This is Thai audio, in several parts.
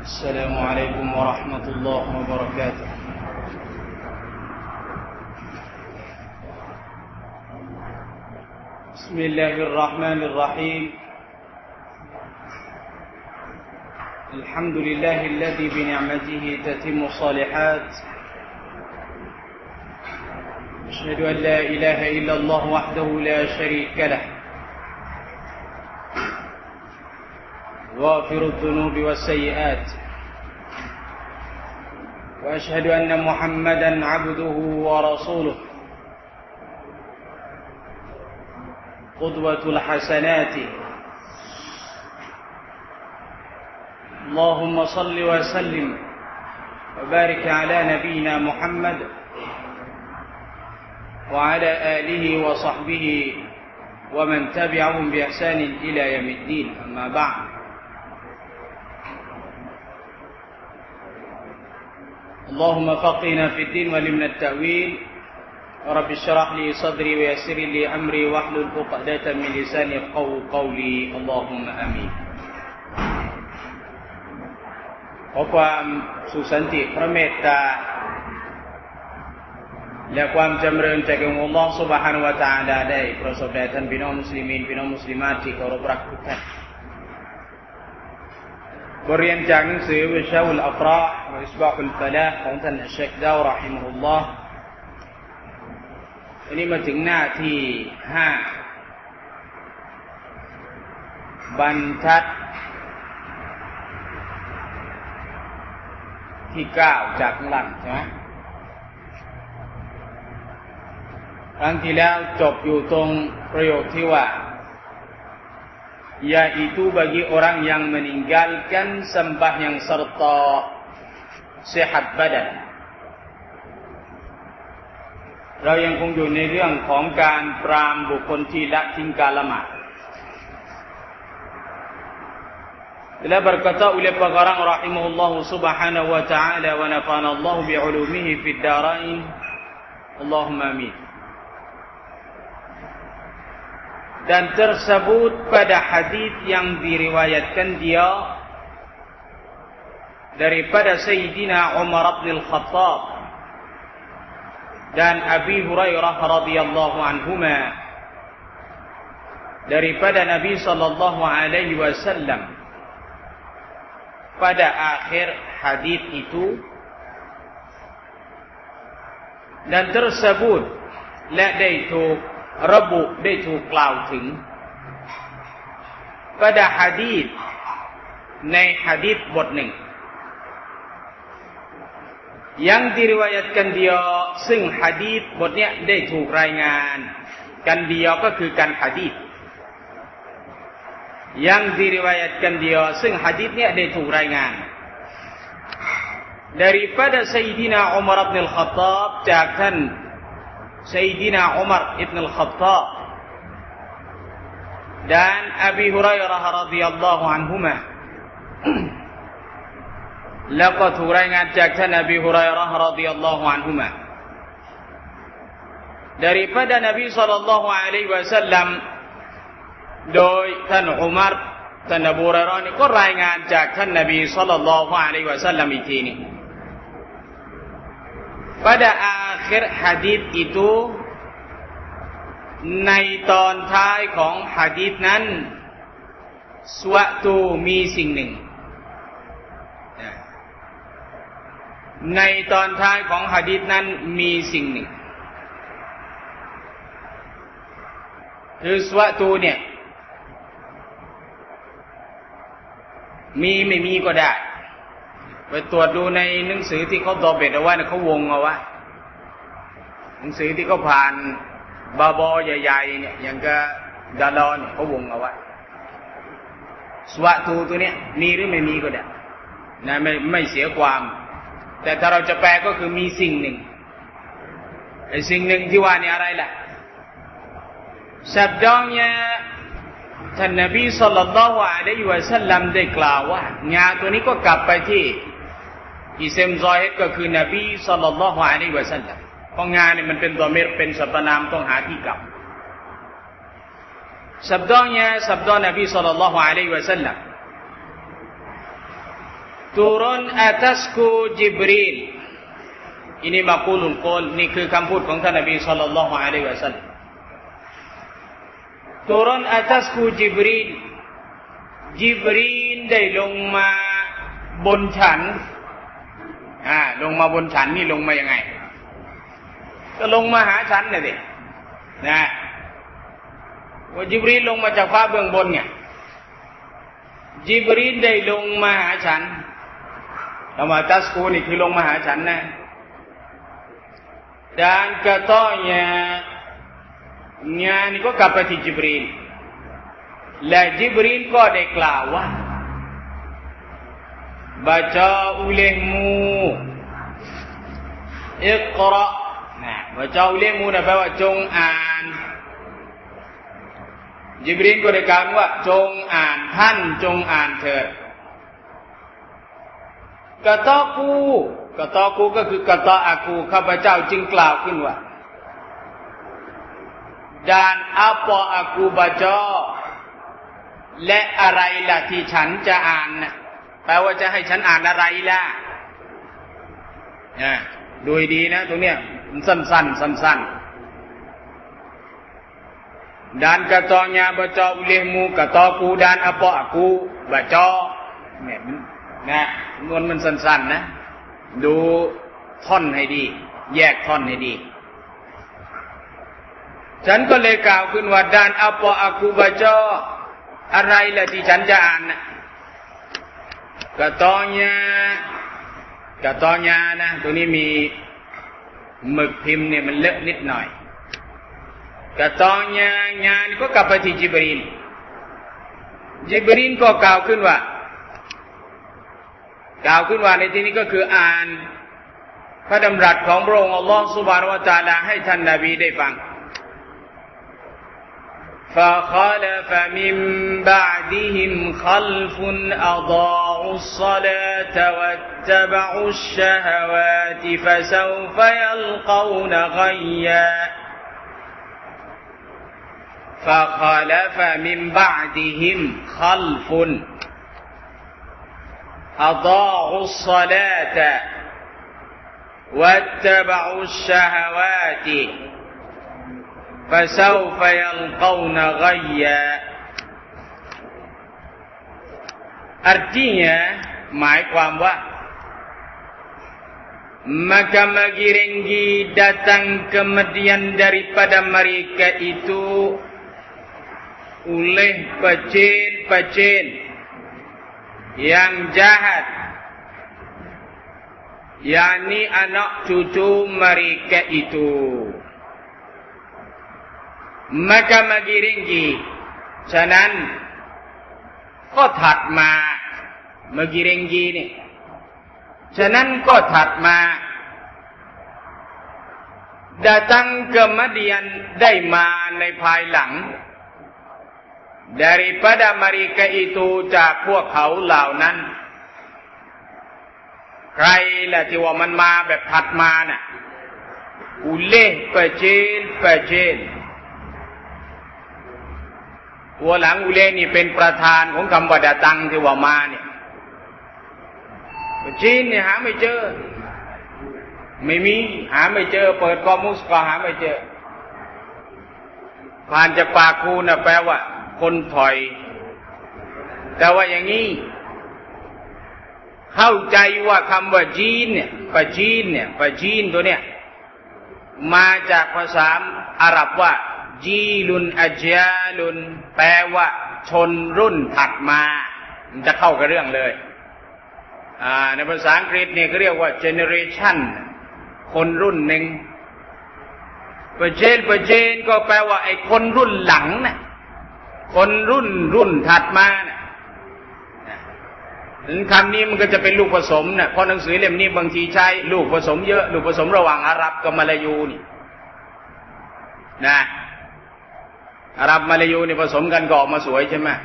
السلام عليكم ورحمة الله وبركاته. بسم الله الرحمن الرحيم. الحمد لله الذي بنعمته تتم الصالحات. أشهد أن لا إله إلا الله وحده لا شريك له غافر الذنوب والسيئات، وأشهد أن محمدا عبده ورسوله قدوة الحسنات. اللهم صل وسلم وبارك على نبينا محمد وعلى آله وصحبه ومن تبعهم بإحسان إلى يوم الدين. أما بعد، اللهم فقهنا في الدين وعلمنا التأويل. رب اشرح لي صدري ويسر لي أمري واحلل عقدة من لساني يفقهوا قولي. اللهم آمين.ขอความสุขสันติพระเมตตาและความจำเริญจากองค์อัลเลาะห์ซุบฮานะฮูวะตะอาลาได้ประสบแด่ท่านพี่น้องมุสลิมีนพี่น้องมุสลิมาตที่เคารพรักทุกท่านบทเรียนจากหนังสือวิชาอุลอัฟราห์วะอิสบาฮุลฟะลาห์ของท่านอัชชัยคดาวเราะฮิมะฮุลลอฮ์วันนี้มาถึงหน้าที่5บรรทัดที่9จากข้างหลังใช่ไหมครั้งที่แล้วจบอยู่ตรงประโยคที่ว่าyaitu bagi orang yang meninggalkan sembahyang serta sehat badan. เรายังคงอยู่ในเรื่องของการปรามบุคคลที่ละทิ้งการละหมาด Telah berkata oleh pengarang rahimahullah subhanahu wa ta'ala wa nafa'ana Allah bi'ulumihi fid darain. Allahumma amin. Dan tersebut pada hadis yang diriwayatkan dia daripada Sayyidina Umar bin Khattab dan Abi Hurairah radhiyallahu anhuma daripada Nabi sallallahu alaihi wasallam pada akhir hadis itu, dan tersebutได้ถูกระบุได้ถูกกล่าวถึง pada hadis ในหะดีษบทหนึ่ง yang diriwayatkan dia ซึ่งหะดีษบทเนี้ยได้ถูกรายงานกันเดียวก็คือการหะดีษ yang diriwayatkan dia ซึ่งหะดีษเนี้ยได้ถูกรายงาน daripada Sayyidina Umar bin Khattab จากท่านSayyidina Umar ibn al-Khattab dan Abi Hurairah radhiyallahu anhuma แล้วก็ถูกรายงานจากท่านอบีฮุรัยเราะห์รอฎิยัลลอฮุอันฮุมา daripada Nabi sallallahu alaihi wasallam โดยท่านอุมัรท่านอบูฮุรัยเราะห์นี่ก็รายงานจากท่านนบีศ็อลลัลลอฮุอะลัยฮิวะซัลลัมอีกทีนึง pada akhir hadis itu ในตอนท้ายของหะดีษนั้นสวะตูมีสิ่งหนึ่งในตอนท้ายของหะดีษนั้นมีสิ่งหนึ่งคือสวะตูเนี่ยมีไม่มีก็ได้ไปตรวจดูในหนังสือที่เขาดอเบ็ดเอาไว้นะเขาวงเอาไว้หนังสือที่เขาผ่านบาบอใหญ่ๆเนี่ยอย่างกับดาลอนเขาวงเอาไว้สวะตูตัวเนี้ยมีหรือไม่มีก็ได้นะไม่เสียความแต่ถ้าเราจะแปลก็คือมีสิ่งหนึ่งไอ้สิ่งหนึ่งที่ว่านี่อะไรล่ะsabdanyaท่านนบีศ็อลลัลลอฮุอะลัยฮิวะซัลลัมได้กล่าวว่างาตัวนี้ก็กลับไปที่อิสมซอฮิดก็คือนบีศ็อลลัลลอฮุอะลัยฮิวะซัลลัมเพราะงานนี่มันเป็นตัวเมรเป็นสรรพนามต้องหาที่กลับ sabdanya sabda Nabi sallallahu alaihi wasallam turun atasku Jibril ini maqulul qaulนี่คือคำพูดของท่านนบีศ็อลลัลลอฮุอะลัยฮิวะซัลลัมturun atasku Jibril Jibril ได้ลงมาบนฉันลงมาบนฉันนี่ลงมายังไงก็ลงมาหาฉันน่ะสินะว่าจิบรีลลงมาจากฟ้าเบื้องบนไงจิบรีลได้ลงมาหาฉันคำว่าตัสกูนี่คือลงมาหาฉันนะ dan katanyaนี่ก็กลับไปที่จิบรีลและจิบรีลก็ได้กล่าวว่าbaca olehmu Iqra นะ baca olehmu นะแปลว่าจงอ่านจิบรีลก็ได้กล่าวว่าจงอ่านท่านจงอ่านเถิดกะตอกูก็คือกะตออากูข้าพเจ้าจึงกล่าวขึ้นว่า dan apa aku baca และอะไรล่ะที่ฉันจะอ่านนะแปลว่าจะให้ฉันอ่านอะไรล่ะดูดีนะตรงเนี้ยมันสั้นdan katanya baca olehmu kataku dan apa aku baca เนี่ยนะมันสั้นๆนะดูท่อนให้ดีแยกท่อนให้ดีฉันก็เลยกล่าวขึ้นว่า dan apa aku baca อะไรล่ะที่ฉันจะอ่านนะkatanya นะตัวนี้มีหมึกพิมพ์เนี่ยมันเลอะนิดหน่อยkatanya นี่ก็กลับไปที่จิบรีลก็กล่าวขึ้นว่าในที่นี้ก็คืออ่านพระดำรัสของพระองค์อัลลอฮฺซุบฮานะฮูวะตะอาลาให้ท่านนบีได้ฟังفخلف من بعدهم خلف أضاعوا الصلاة واتبعوا الشهوات فسوف يلقون غيا فخلف من بعدهم خلف أضاعوا الصلاة واتبعوا الشهوات فسوف يلقون غيا artinya หมายความว่า maka magirenggi datang kemudian daripada mereka itu oleh pecin-pecin yang jahat yakni anak cucu mereka itu maka magiringgi ฉะนั้นก็ถัดมา magiringgi นี่ฉะนั้นก็ถัดมา datang kemudian ได้มาในภายหลัง daripada mereka itu จากพวกเขาเหล่านั้นใครล่ะที่ว่ามันมาแบบถัดมาน่ะ uleh pecinหัวหลังอุเลนี่เป็นประธานของคำว่าดาตังที่ว่ามาเนี่ยจีนเนี่ยหาไม่เจอไม่มีหาไม่เจอเปิดกอมุสก็หาไม่เจอผ่านจากปากคูน่ะแปลว่าคนถอยแต่ว่าอย่างนี้เข้าใจว่าคำว่าจีนเนี่ยปะจีนตัวเนี่ยมาจากภาษาอาหรับว่าจีลุนอัจยาลุนแปลว่าชนรุ่นถัดมามันจะเข้ากับเรื่องเลยในภาษาอังกฤษเนี่ยเขาเรียกว่า generation คนรุ่นหนึ่งปะเจนก็แปลว่าไอ้คนรุ่นหลังน่ะคนรุ่นถัดมาน่ะถึงคำนี้มันก็จะเป็นลูกผสมน่ะเพราะหนังสือเล่มนี้บางทีใช้ลูกผสมเยอะลูกผสมระหว่างอาหรับกับมลายูนี่นะอาหรับมาลายูนี่ผสมกันก็ออกมาสวยใช่ไหม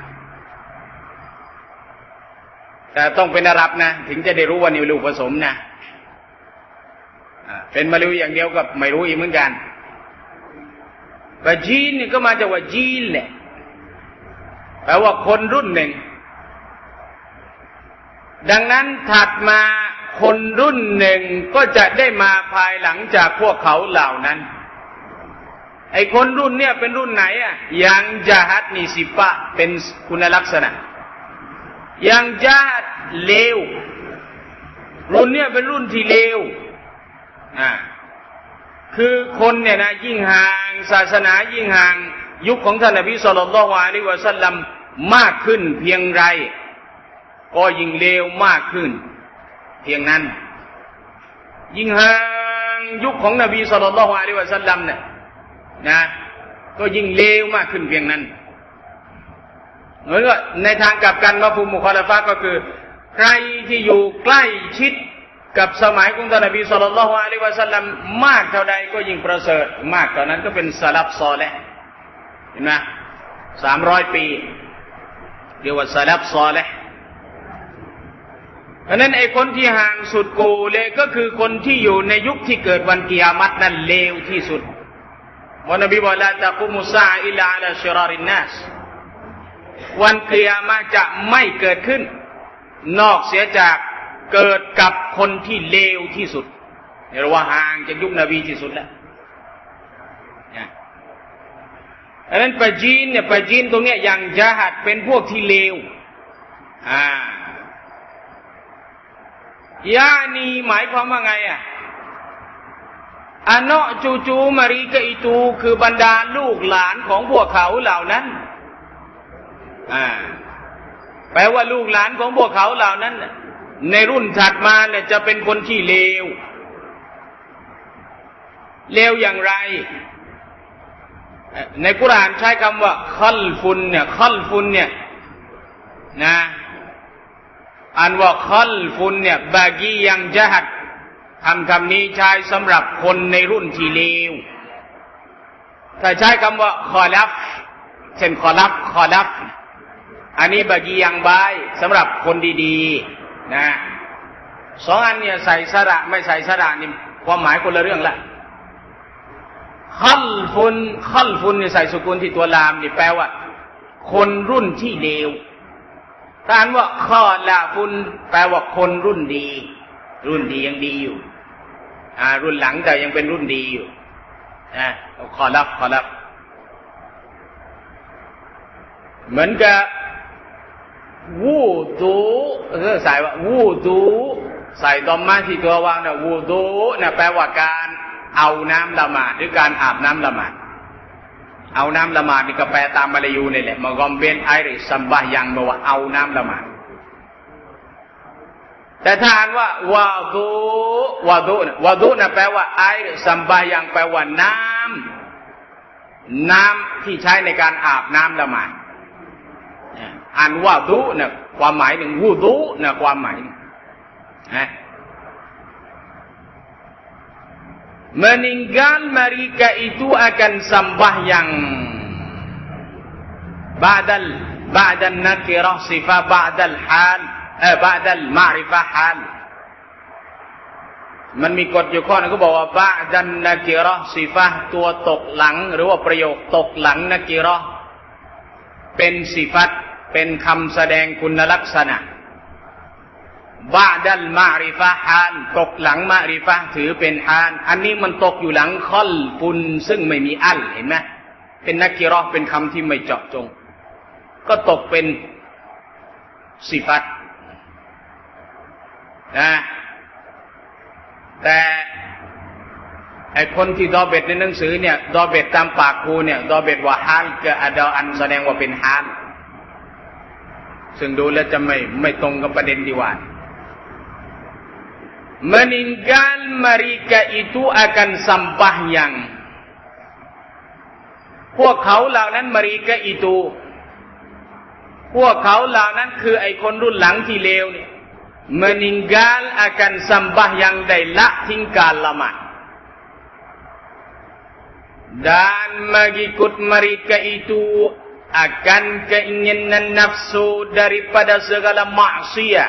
แต่ต้องเป็นอาหรับนะถึงจะได้รู้ว่านี่ลูกผสมนะเป็นมาลายูอย่างเดียวก็ไม่รู้อีกเหมือนกันว่าจีนนี่ก็มาจากว่าจีนแหละแปลว่าคนรุ่นหนึ่งดังนั้นถัดมาคนรุ่นหนึ่งก็จะได้มาภายหลังจากพวกเขาเหล่านั้นไอ้คนรุ่นเนี่ยเป็นรุ่นไหนอ่ะยังญะฮัดนี่สิฟะเป็นคุณลักษณะยังญะฮัดเลวรุ่นเนี่ยเป็นรุ่นที่เลวคือคนเนี่ยนะยิ่งห่างศาสนายิ่งห่างยุคของท่านนบีศ็อลลัลลอฮุอะลัยฮิวะซัลลัมมากขึ้นเพียงไรก็ยิ่งเลวมากขึ้นเพียงนั้นยิ่งห่างยุคของนบีศ็อลลัลลอฮุอะลัยฮิวะซัลลัมเนี่ยนะก็ยิ่งเลวมากขึ้นเพียงนั้นเหมือนว่าในทางกลับกันมะฟูมุคอลาฟะก็คือใครที่อยู่ใกล้ชิดกับสมัยของท่านนบีศ็อลลัลลอฮุอะลัยฮิวะซัลลัมมากเท่าใดก็ยิ่งประเสริฐมากเท่านั้นก็เป็นสลัฟซอลิห์เห็นไหม300 ปีเรียกว่าสลัฟซอลิห์เพราะนั้นไอ้คนที่ห่างสุดกูเลยก็คือคนที่อยู่ในยุคที่เกิดวันกิยามัตนั่นเลวที่สุดวันนบีบอกลาตะกุมุสซาอะอิลลาอะลาชิรารินนัสวันกิยามะห์จะไม่เกิดขึ้นนอกเสียจากเกิดกับคนที่เลวที่สุดเรียกว่าห่างจากยุคนบีที่สุดแล้วดังนั้นปะจีนเนี่ยปะจีนตรงเนี้ยอย่างญะฮัดเป็นพวกที่เลวยานีหมายความว่าไงอานะจูมารีกะอิตูคือบรรดาลูกหลานของพวกเขาเหล่านั้นแปลว่าลูกหลานของพวกเขาเหล่านั้นในรุ่นถัดมาเนี่ยจะเป็นคนที่เลวอย่างไรในกุรอานใช้คำว่าคัลฟุนเนี่ยนะอันว่าคัลฟุนเนี่ยบากียังญะฮัดคำนี้ใช้สำหรับคนในรุ่นที่เลวถ้าใช้คำว่าคอลัฟเช่นคอลัฟอันนี้บากียังบายสำหรับคนดีๆนะสองอันเนี่ยใส่สระไม่ใส่สระนี่ความหมายคนละเรื่องละคัลฟุนเนี่ยใส่สุกุนที่ตัวลามนี่แปลว่าคนรุ่นที่เลวถ้าอ่านว่าคอลาฟุนแปลว่าคนรุ่นดียังดีอยู่รุ่นหลังแต่ยังเป็นรุ่นดีอยู่นะคอลับเหมือนกับวูดูใส่ว่าวูดูใส่ดอมมาที่ตัววางนะวูดูนะแปลว่าการเอาน้ำละหมาดหรือการอาบน้ำละหมาดเอาน้ำละหมาดนี่ก็แปลตามมาลายูนี่แหละมากอมเบนไอริสัมบะยังแปลว่าเอาน้ำละหมาดแต่ถ้าอ่านว่าวาดูนะแปลว่าไอริสัมบะยังแปลว่าน้ำที่ใช้ในการอาบน้ำละหมาดอ่านวาดูนะความหมายหนึ่งวูดูนะความหมายmeninggal mereka itu akan sembahyang ba'dal nakirah sifah ba'dal hal ba'dal ma'rifah hal มันมีกฎอยู่ข้อนึงก็บอกว่าบะดันนะกิเราะห์ซิฟะห์ตัวตกหลังหรือว่าประโยคตกหลังนะกิเราะห์เป็นซิฟัตเป็นคำแสดงคุณลักษณะบะดัลมะริฟะห์ฮานตกหลังมะริฟะห์ถือเป็นฮานอันนี้มันตกอยู่หลังคอลฟุนซึ่งไม่มีอัลเห็นไหมเป็นนะกิเราะห์เป็นคำที่ไม่เจาะจงก็ตกเป็นซิฟัตนะแต่ไอคนที่ดอเบ็ดในหนังสือเนี่ยดอเบ็ดตามปากครูเนี่ยดอเบ็ดว่าฮานกับอดออันแสดงว่าเป็นฮานซึ่งดูแล้วจะไม่ตรงกับประเด็นที่ว่า meninggal mereka itu akan sembahyang พวกเขาเหล่านั้น mereka itu พวกเขาเหล่านั้นคือไอคนรุ่นหลังที่เลวเนี่ยmeninggal akan sembahyang ได้ละทิ้งการละหมาด dan mengikut mereka itu akan keinginan nafsu daripada segala maksiat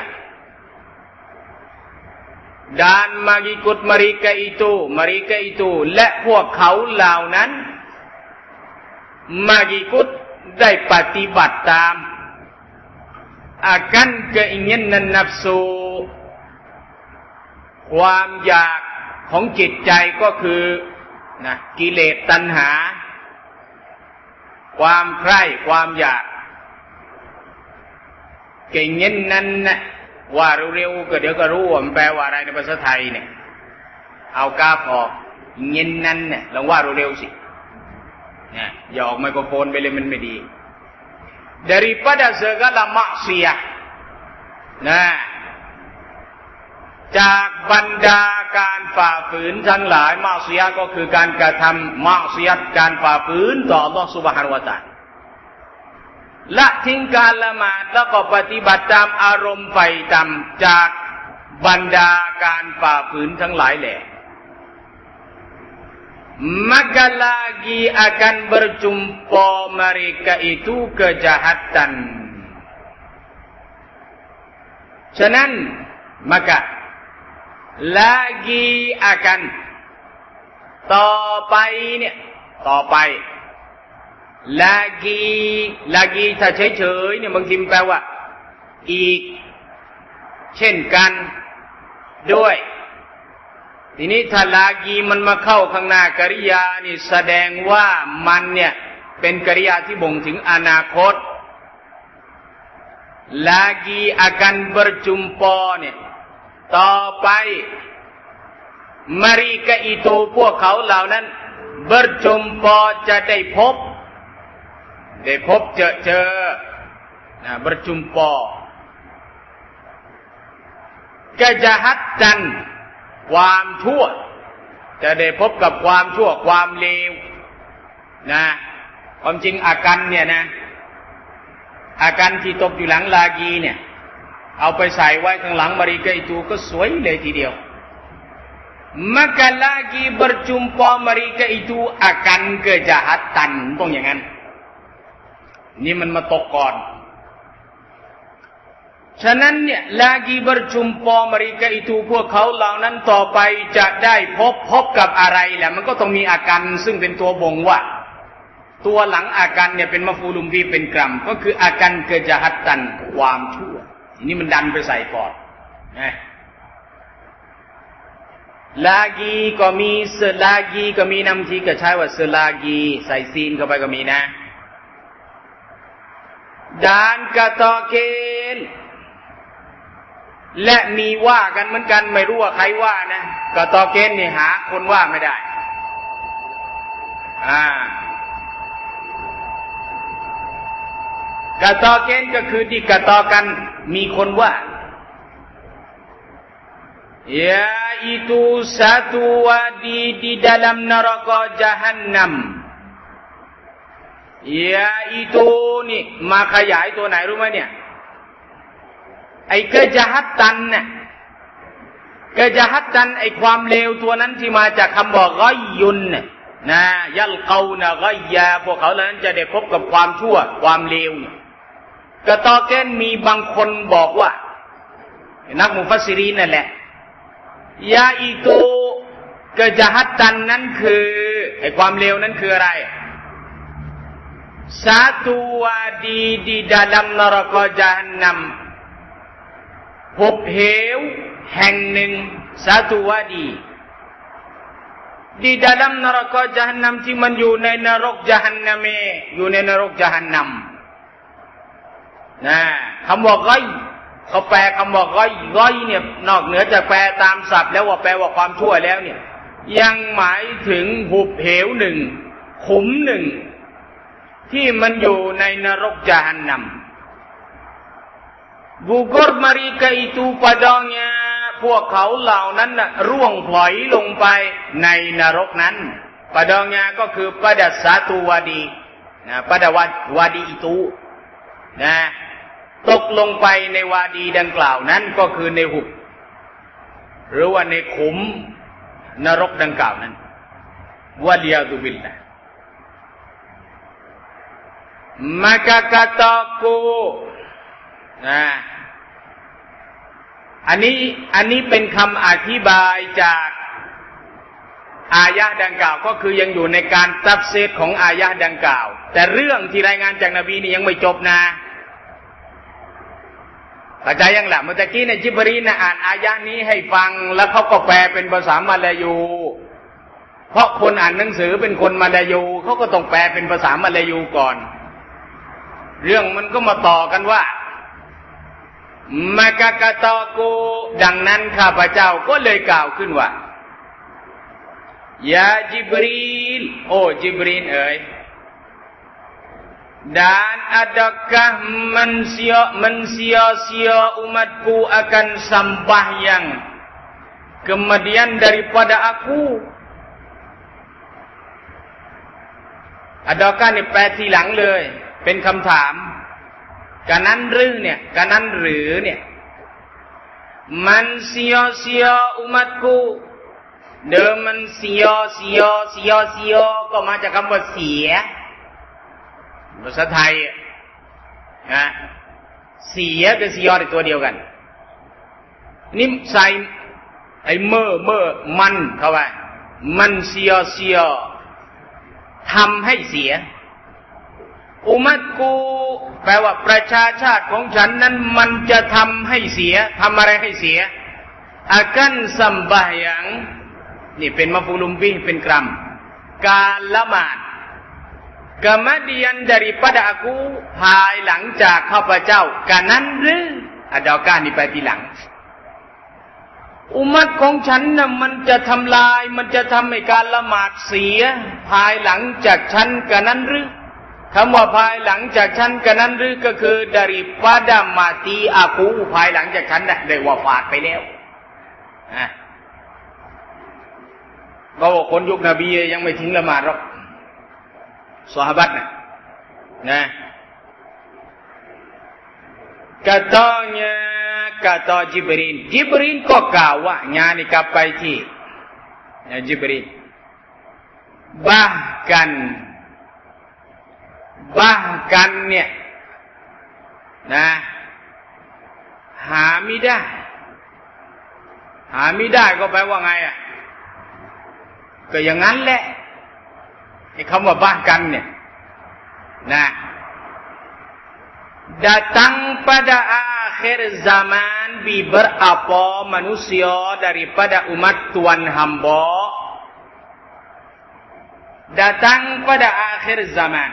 dan mengikut mereka itu และพวกเขาเหล่านั้น mengikut ได้ปฏิบัติตาม akan keinginan nafsu ความอยากของจิตใจก็คือนะกิเลสตัณหาความใคร่ความอยากเก่งเงี้ยนั้นนะว่าเร็วๆก็เดี๋ยวก็รู้ว่ามันแปลว่าอะไรในภาษาไทยเนี่ยเอากราฟออกเงี้ยนั้นเนี่ยลองว่าเร็วๆสิเนี่ยอย่าออกไมโครโฟนไปเลยมันไม่ดี daripada segala maksiat นะจากบรรดาการฝ่าฝืนทั้งหลายมาเสียก็คือการกระทำมาเสียการฝ่าฝืนต่อ Allah Subhanahu Wa Taala ละทิ้งการละหมาดแล้วก็ปฏิบัติตามอารมณ์ไฟต่ำจากบรรดาการฝ่าฝืนทั้งหลายแหละ maka lagi akan berjumpa mereka itu kejahatan ฉะนั้น maka lagi akan ต่อไปเนี่ยต่อไป lagi ถ้าเฉยๆเนี่ยบางทีมันแปลว่าอีกเช่นกันด้วยทีนี้ถ้าlagiมันมาเข้าข้างหน้ากริยานี่แสดงว่ามันเนี่ยเป็นกริยาที่บ่งถึงอนาคต lagi akan berjumpa เนี่ยต่อไปmereka itu พวกเขาเหล่านั้น berjumpa จะได้พบเจอนะ berjumpa kejahatan ความชั่วจะได้พบกับความชั่วความเลวนะความจริงอาการเนี่ยนะอาการที่ตกอยู่หลังลากีเนี่ยเอาไปใส่ไว้ข้างหลังมาริกาituก็สวยเลยทีเดียว maka lagi berjumpa mereka itu akan kejahatan ต้องอย่างนั้นนี่มันมาตกก่อนฉะนั้นเนี่ย lagi berjumpa mereka itu พวกเขาเหล่านั้นต่อไปจะได้พบกับอะไรแหละมันก็ต้องมีอาการซึ่งเป็นตัวบ่งว่าตัวหลังอาการเนี่ยเป็นมะฟูลุมบีเป็นกรัมก็คืออาการkejahatan ความชั่วนี่มันดันไปใส่ก่อนนะlagi ก็มีselagi ก็มีนำทีก็ใช้ว่า selagi ใส่ซีนเข้าไปก็มีนะ dan kataken และมีว่ากันเหมือนกันไม่รู้ว่าใครว่านะkatakenนี่หาคนว่าไม่ได้kataken ก็คือที่katakanมีคนว่าyaitu satu wadi di dalam neraka jahannam yaitu นี่มาขยายตัวไหนรู้ไหมเนี่ยไอ้kejahatanน่ะkejahatanไอ้ความเลวตัวนั้นที่มาจากคำบอกฆอยยุนน่ะนะยัลเกานะฆอยยาพวกเขาเหล่านั้นจะได้พบกับความชั่วความเลวกะตอเกนมีบางคนบอกว่านักมุฟัสซิรีนนั่นแหละยาอิตูkejahatanนั้นคือไอ้ความเลวนั้นคืออะไรsatu wadi di dalam neraka jahannam หุบเหวแห่งหนึ่ง satu wadi di dalam neraka jahannam ที่มันอยู่ในนรกจาฮันนัมอยู่ในนรกจาฮันนัมนะคำว่าฆอยเขาแปลคำว่าฆอยเนี่ยนอกเหนือจากแปลตามศัพท์แล้วว่าแปลว่าความชั่วแล้วเนี่ยยังหมายถึงหุบเหวหนึ่งขุมหนึ่งที่มันอยู่ในนรกจาฮันนัมgugur mereka itu padanya พวกเขาเหล่านั้นน่ะร่วงพลอยลงไปในนรกนั้น padanya ก็คือ pada satu wadi นะ pada wadi itu นะตกลงไปในวาดีดังกล่าวนั้นก็คือในหุบหรือว่าในขุมนรกดังกล่าวนั้นวะลิยาตุบิลลาห์ maka kataku อันนี้เป็นคำอธิบายจากอายะห์ดังกล่าวก็คือยังอยู่ในการตัฟซีรของอายะห์ดังกล่าวแต่เรื่องที่รายงานจากนบีนี่ยังไม่จบนะเข้าใจยังล่ะเมื่อกี้ในจิบรีนอ่านอายะนี้ให้ฟังแล้วเขาก็แปลเป็นภาษามาลายูเพราะคนอ่านหนังสือเป็นคนมาลายูเขาก็ต้องแปลเป็นภาษามาลายูก่อนเรื่องมันก็มาต่อกันว่ามากะกะตอกูดังนั้นข้าพเจ้าก็เลยกล่าวขึ้นว่ายาจิบรีลโอ้จิบรีลเอ๋ยdan adakah mensia-sia umatku akan sembahyang kemudian daripada aku adakah นี่แปลทีหลังเลยเป็นคำถามกะนั้นหรือเนี่ยกะนั้นหรือเนี่ยมันเสียอุมัตกูเดิมมันเสียก็มาจากคำว่าเสียภาษาไทยนะเสียกับเสียในตัวเดียวกันนี่ใส่ไอ้เมื่อมันเข้าไปมันเสียทำให้เสียอุมัตกูแปลว่าประชาชาติของฉันนั้นมันจะทำให้เสียทำอะไรให้เสียอากันซัมบะยังนี่เป็นมะฟูลุมบิเป็นกรัมการละหมาดkemudian daripada aku ภายหลังจากข้าพเจ้ากันนั้นหรือadakah นี่ไปทีหลังอุมัตของฉันน่ะมันจะทำลายมันจะทำให้การละหมาดเสียภายหลังจากฉันกันนั้นหรือคำว่าภายหลังจากฉันกันนั้นหรือก็คือ daripada mati aku ภายหลังจากฉันได้วะฟาตไปแล้วก็ว่าคนยุคนบียังไม่ทิ้งละหมาดหรอกซอฮาบะห์นะ kata Jibril ก็กล่าวว่าญาณกลับไปที่Jibril bahkan เนี่ยนะหาไม่ได้ก็แปลว่าไงก็อย่างนั้นแหละไอ้คำว่าbahkanเนี่ยนะ datang pada akhir zaman beberapa manusia daripada umat Tuhan hamba datang pada akhir zaman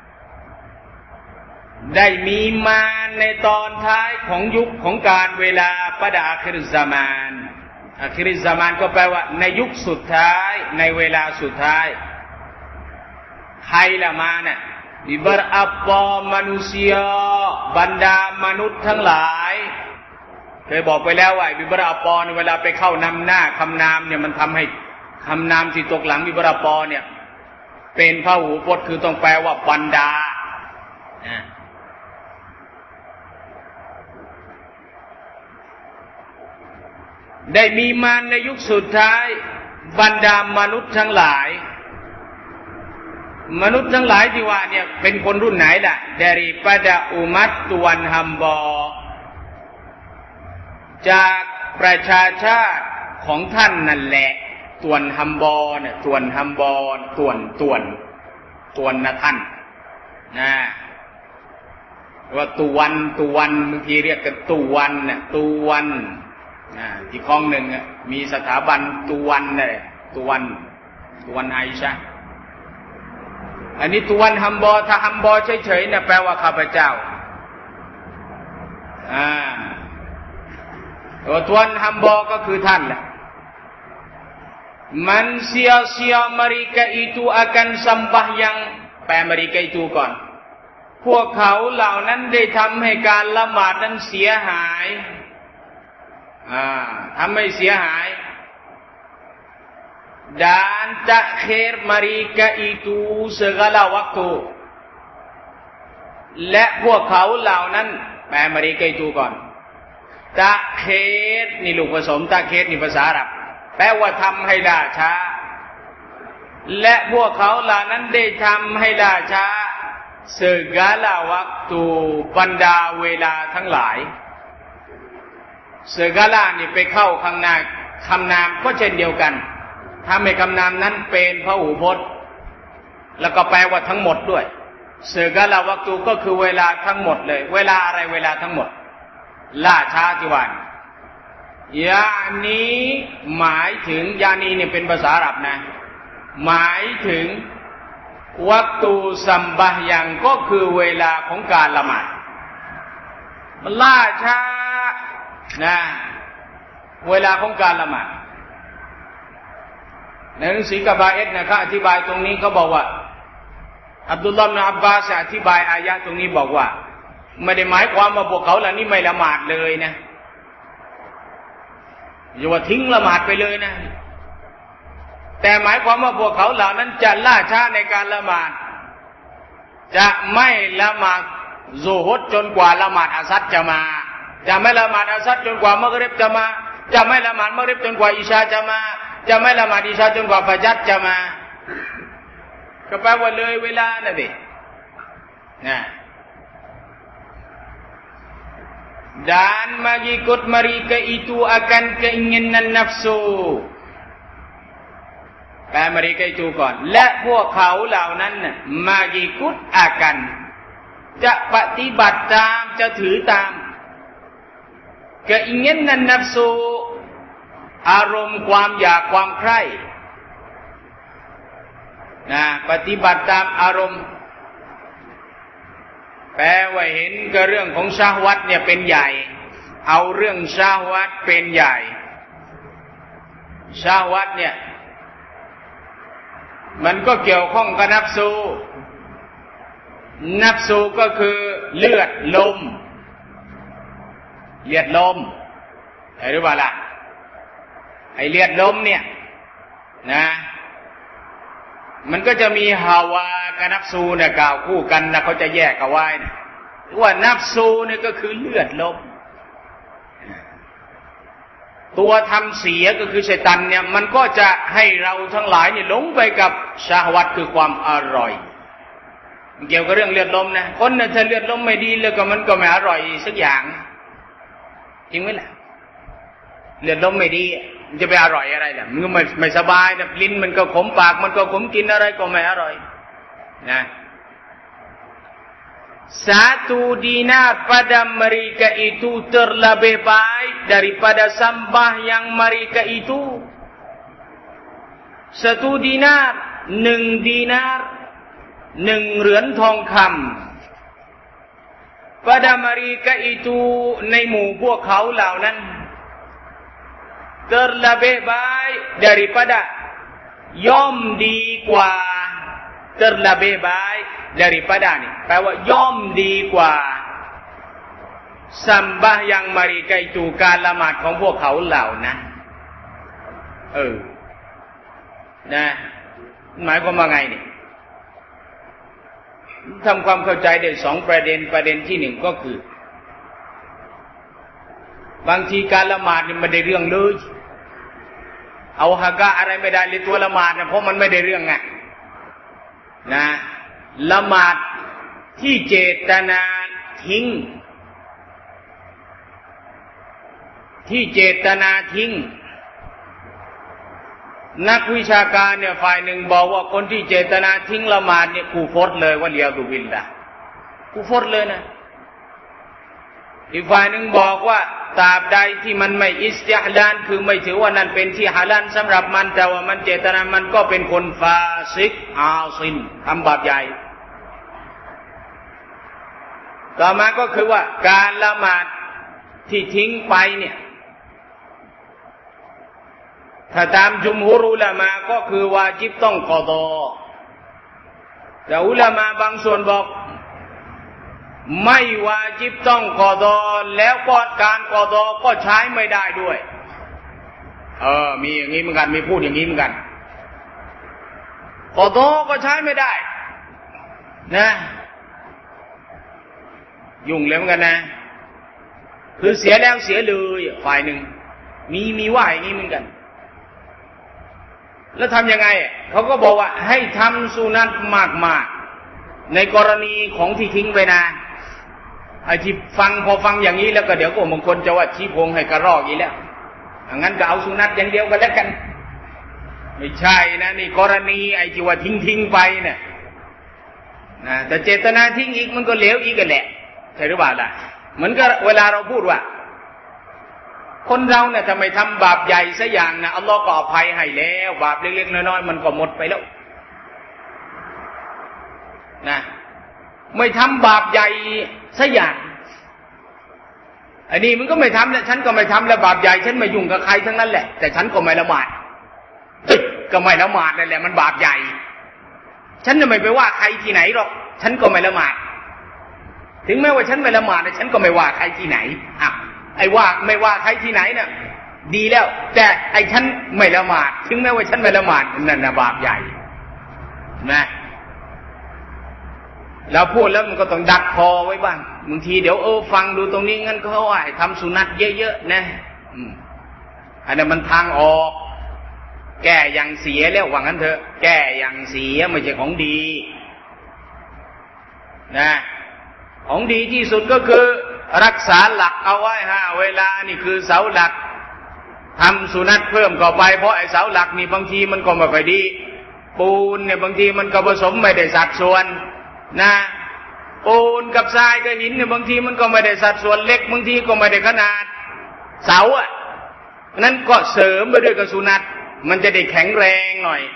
ได้มีมาในตอนท้ายของยุคของการเวลา pada akhir zaman akhir zaman ก็แปลว่าในยุคสุดท้ายในเวลาสุดท้ายใครละมาเนี่ยbeberapa manusia บรรดามนุษย์ทั้งหลายเคยบอกไปแล้วว่าbeberapaเนี่ยเวลาไปเข้านำหน้าคำนามเนี่ยมันทำให้คำนามที่ตกหลังbeberapaเนี่ยเป็นพหูพจน์คือต้องแปลว่าบรรดาได้มีมาในยุคสุดท้ายบรรดามนุษย์ทั้งหลายมนุษย์ทั้งหลายที่ว่าเนี่ยเป็นคนรุ่นไหนล่ะ daripada umat Tuhan hamba จากประชาชาติของท่านนั่นแหละตวนฮัมบอเนี่ยตวนฮัมบอตวนนะท่านนะว่าตวนบางทีเรียกกันตวนเนี่ยตวนที่คลองหนึ่งมีสถาบันตวนเลยตวนไอชะอันนี้ตวนฮัมบอถ้าฮัมบอเฉยๆเนี่ยแปลว่าข้าพเจ้าตวนฮัมบอก็คือท่านแหละมันเสีย mereka itu akan sembahyang แปล mereka itu ก่อนพวกเขาเหล่านั้นได้ทำให้การละหมาดนั้นเสียหายทำให้เสียหาย dan takhir mereka itu segala waktu และพวกเขาเหล่านั้นแปล mereka itu ก่อนตะเคสนี่ลูกผสมตะเคสนี่ภาษาอาหรับแปลว่าทำให้ล่าช้าและพวกเขาเหล่านั้นได้ทำให้ล่าช้า segala waktu บรรดาเวลาทั้งหลาย segala นี่ไปเข้าข้างหน้าคำนามก็เช่นเดียวกันถ้าไม่คำนามนั้นเป็นพหูพจน์แล้วก็แปลว่าทั้งหมดด้วย segala waktu ก็คือเวลาทั้งหมดเลยเวลาอะไรเวลาทั้งหมดล่าช้าที่วันยานี้หมายถึงยานีเนี่ยเป็นภาษาอาหรับนะหมายถึงวักตูซัมบะยังก็คือเวลาของการละหมาดมันล่าช้านะเวลาของการละหมาดในหนังสือกะบาเอตนะครับอธิบายตรงนี้เขาบอกว่าอับดุลลอฮ์ อิบนุ อับบาสอธิบายอายะตรงนี้บอกว่าไม่ได้หมายความว่าพวกเขาเหล่านี้ไม่ละหมาดเลยนะอย่าว่าทิ้งละหมาดไปเลยนะแต่หมายความว่าพวกเขาเหล่านั้นจะล่าช้าในการละหมาดจะไม่ละหมาดซุฮรจนกว่าละหมาดอัสรจะมาจะไม่ละหมาดอัสรจนกว่ามักริบจะมาจะไม่ละหมาดมักริบจนกว่าอิชาจะมาจะไม่ละหมาดอิชาจนกว่าฟัจรจะมาก็แปลว่าเลยเวลาน่ะดินะ dan mengikut mereka itu akan keinginan nafsu แปล mereka itu ก่อนและพวกเขาเหล่านั้นน่ะ mengikut akan จะปฏิบัติตามจะถือตาม keinginan nafsu อารมณ์ความอยากความใคร่นะปฏิบัติตามอารมณ์แปลว่าเห็นกับเรื่องของชะฮวัตเนี่ยเป็นใหญ่เอาเรื่องชะฮวัตเป็นใหญ่ชะฮวัตเนี่ยมันก็เกี่ยวข้องกับนัฟซูนัฟซูก็คือเลือดลมเลือดลมเห็นหรือเปล่าล่ะไอ้เลือดลมเนี่ยนะมันก็จะมีฮาวากับนัฟซูเนี่ยกล่าวคู่กันนะเขาจะแยกเอาไว้นะว่านัฟซูเนี่ยก็คือเลือดลมตัวทำเสียก็คือชัยฏอนเนี่ยมันก็จะให้เราทั้งหลายเนี่ยหลงไปกับชะฮวัตคือความอร่อยเกี่ยวกับเรื่องเลือดลมนะคนน่ะถ้าเลือดลมไม่ดีแล้วก็มันก็ไม่อร่อยสักอย่างจริงไหมล่ะเลือดลมไม่ดีมันจะไปอร่อยอะไรล่ะมันก็ไม่สบายนะลิ้นมันก็ขมปากมันก็ขมกินอะไรก็ไม่อร่อยนะ satu dinar pada mereka itu terlebih baik daripada sembahyang mereka itu 1 dinar 1 dinar 1 เหรียญทองคำ pada mereka itu ในหมู่พวกเขาเหล่านั้น terlebih baik daripada ย่อมดีกว่า terlebih baik daripada นี่แปลว่าย่อมดีกว่าซัมบะยังมาริกาอิตูการละหมาดของพวกเขาเหล่านั้นนะหมายความว่าไงนี่ทำความเข้าใจได้2ประเด็นที่1ก็คือบางทีการละหมาดนี่ไม่ได้เรื่องเลยเอาฮะกะอะไรไม่ได้เลยตัวละหมาดเนี่ยเพราะมันไม่ได้เรื่องไงนะละหมาดที่เจตนาทิ้งนักวิชาการเนี่ยฝ่ายหนึ่งบอกว่าคนที่เจตนาทิ้งละหมาดเนี่ยกูฟรเลยว่าเลียดุบิลละกูฟรเลยนะอีกฝ่ายหนึ่งบอกว่าตราบใดที่มันไม่อิสติฮลาลคือไม่ถือว่านั่นเป็นที่ฮาลาลสำหรับมันแต่ว่ามันเจตนามันก็เป็นคนฟาซิกอาซินทำบาปใหญ่ต่อมาก็คือว่าการละหมาดที่ทิ้งไปเนี่ยถ้าตามจุมฮูรอุลามะก็คือวาญิบต้องกอฎอแต่อุลามะบางส่วนบอกไม่วาญิบต้องกอฎอแล้วก็การกอฎอก็ใช้ไม่ได้ด้วยมีอย่างนี้เหมือนกันมีพูดอย่างนี้เหมือนกันกอฎอก็ใช้ไม่ได้นะยุ่งเลยเหมือนกันนะคือเสียแล้วเสียเลยฝ่ายหนึ่งมีว่าอย่างนี้เหมือนกันแล้วทำยังไงเขาก็บอกว่าให้ทำสุนัตมากๆในกรณีของที่ทิ้งไปนะไอ้ที่พอฟังอย่างนี้แล้วก็เดี๋ยวก็บางคนจะว่าชี้พงให้กระรอกอีกแล้วงั้นก็เอาสุนัตอย่างเดียวกันแล้วกันไม่ใช่นะนี่กรณีไอ้ที่ว่าทิ้งไปเนี่ยนะแต่เจตนาทิ้งอีกมันก็เหลวอีกกันแหละใช่หรือเปล่าล่ะเหมือนกับเวลาเราพูดว่าคนเราเนี่ยถ้าไม่ทำบาปใหญ่สักอย่างนะอัลลอฮ์ก็อภัยให้แล้วบาปเล็กๆน้อยๆมันก็หมดไปแล้วนะไม่ทำบาปใหญ่สักอย่างอันนี้มันก็ไม่ทำแล้วฉันก็ไม่ทำแล้วบาปใหญ่ฉันไม่ยุ่งกับใครทั้งนั้นแหละแต่ฉันก็ไม่ละหมาดก็ไม่ละหมาดนั่นแหละมันบาปใหญ่ฉันจะไม่ไปว่าใครที่ไหนหรอกฉันก็ไม่ละหมาดถึงแม้ว่าฉันไม่ละหมาดฉันก็ไม่ว่าใครที่ไหนไอ้ว่าไม่ว่าใครที่ไหนน่ะดีแล้วแต่ไอ้ฉันไม่ละหมาดถึงแม้ว่าฉันไม่ละหมาดนั่นน่ะบาปใหญ่นะเราพูดแล้วมันก็ต้องดักคอไว้บ้างบางทีเดี๋ยวฟังดูตรงนี้งั้นเขาว่าให้ทำสุนัตเยอะๆนะอันนั้นมันทางออกแก้อย่างเสียแล้วว่างั้นเถอะแก้อย่างเสียไม่ใช่ของดีนะของดีที่สุดก็คือรักษาหลักเอาไว้5 เวลานี่คือเสาหลักทำสุนัตเพิ่มเข้าไปเพราะไอ้เสาหลักนี่บางทีมันก็ไม่ค่อยดีปูนเนี่ยบางทีมันก็ผสมไม่ได้สัดส่วนนะปูนกับทรายกับหินเนี่ยบางทีมันก็ไม่ได้สัดส่วนเล็กบางทีก็ไม่ได้ขนาดเสานั้นก็เสริมไปด้วยกับสุนัตมันจะได้แข็งแรงหน่อย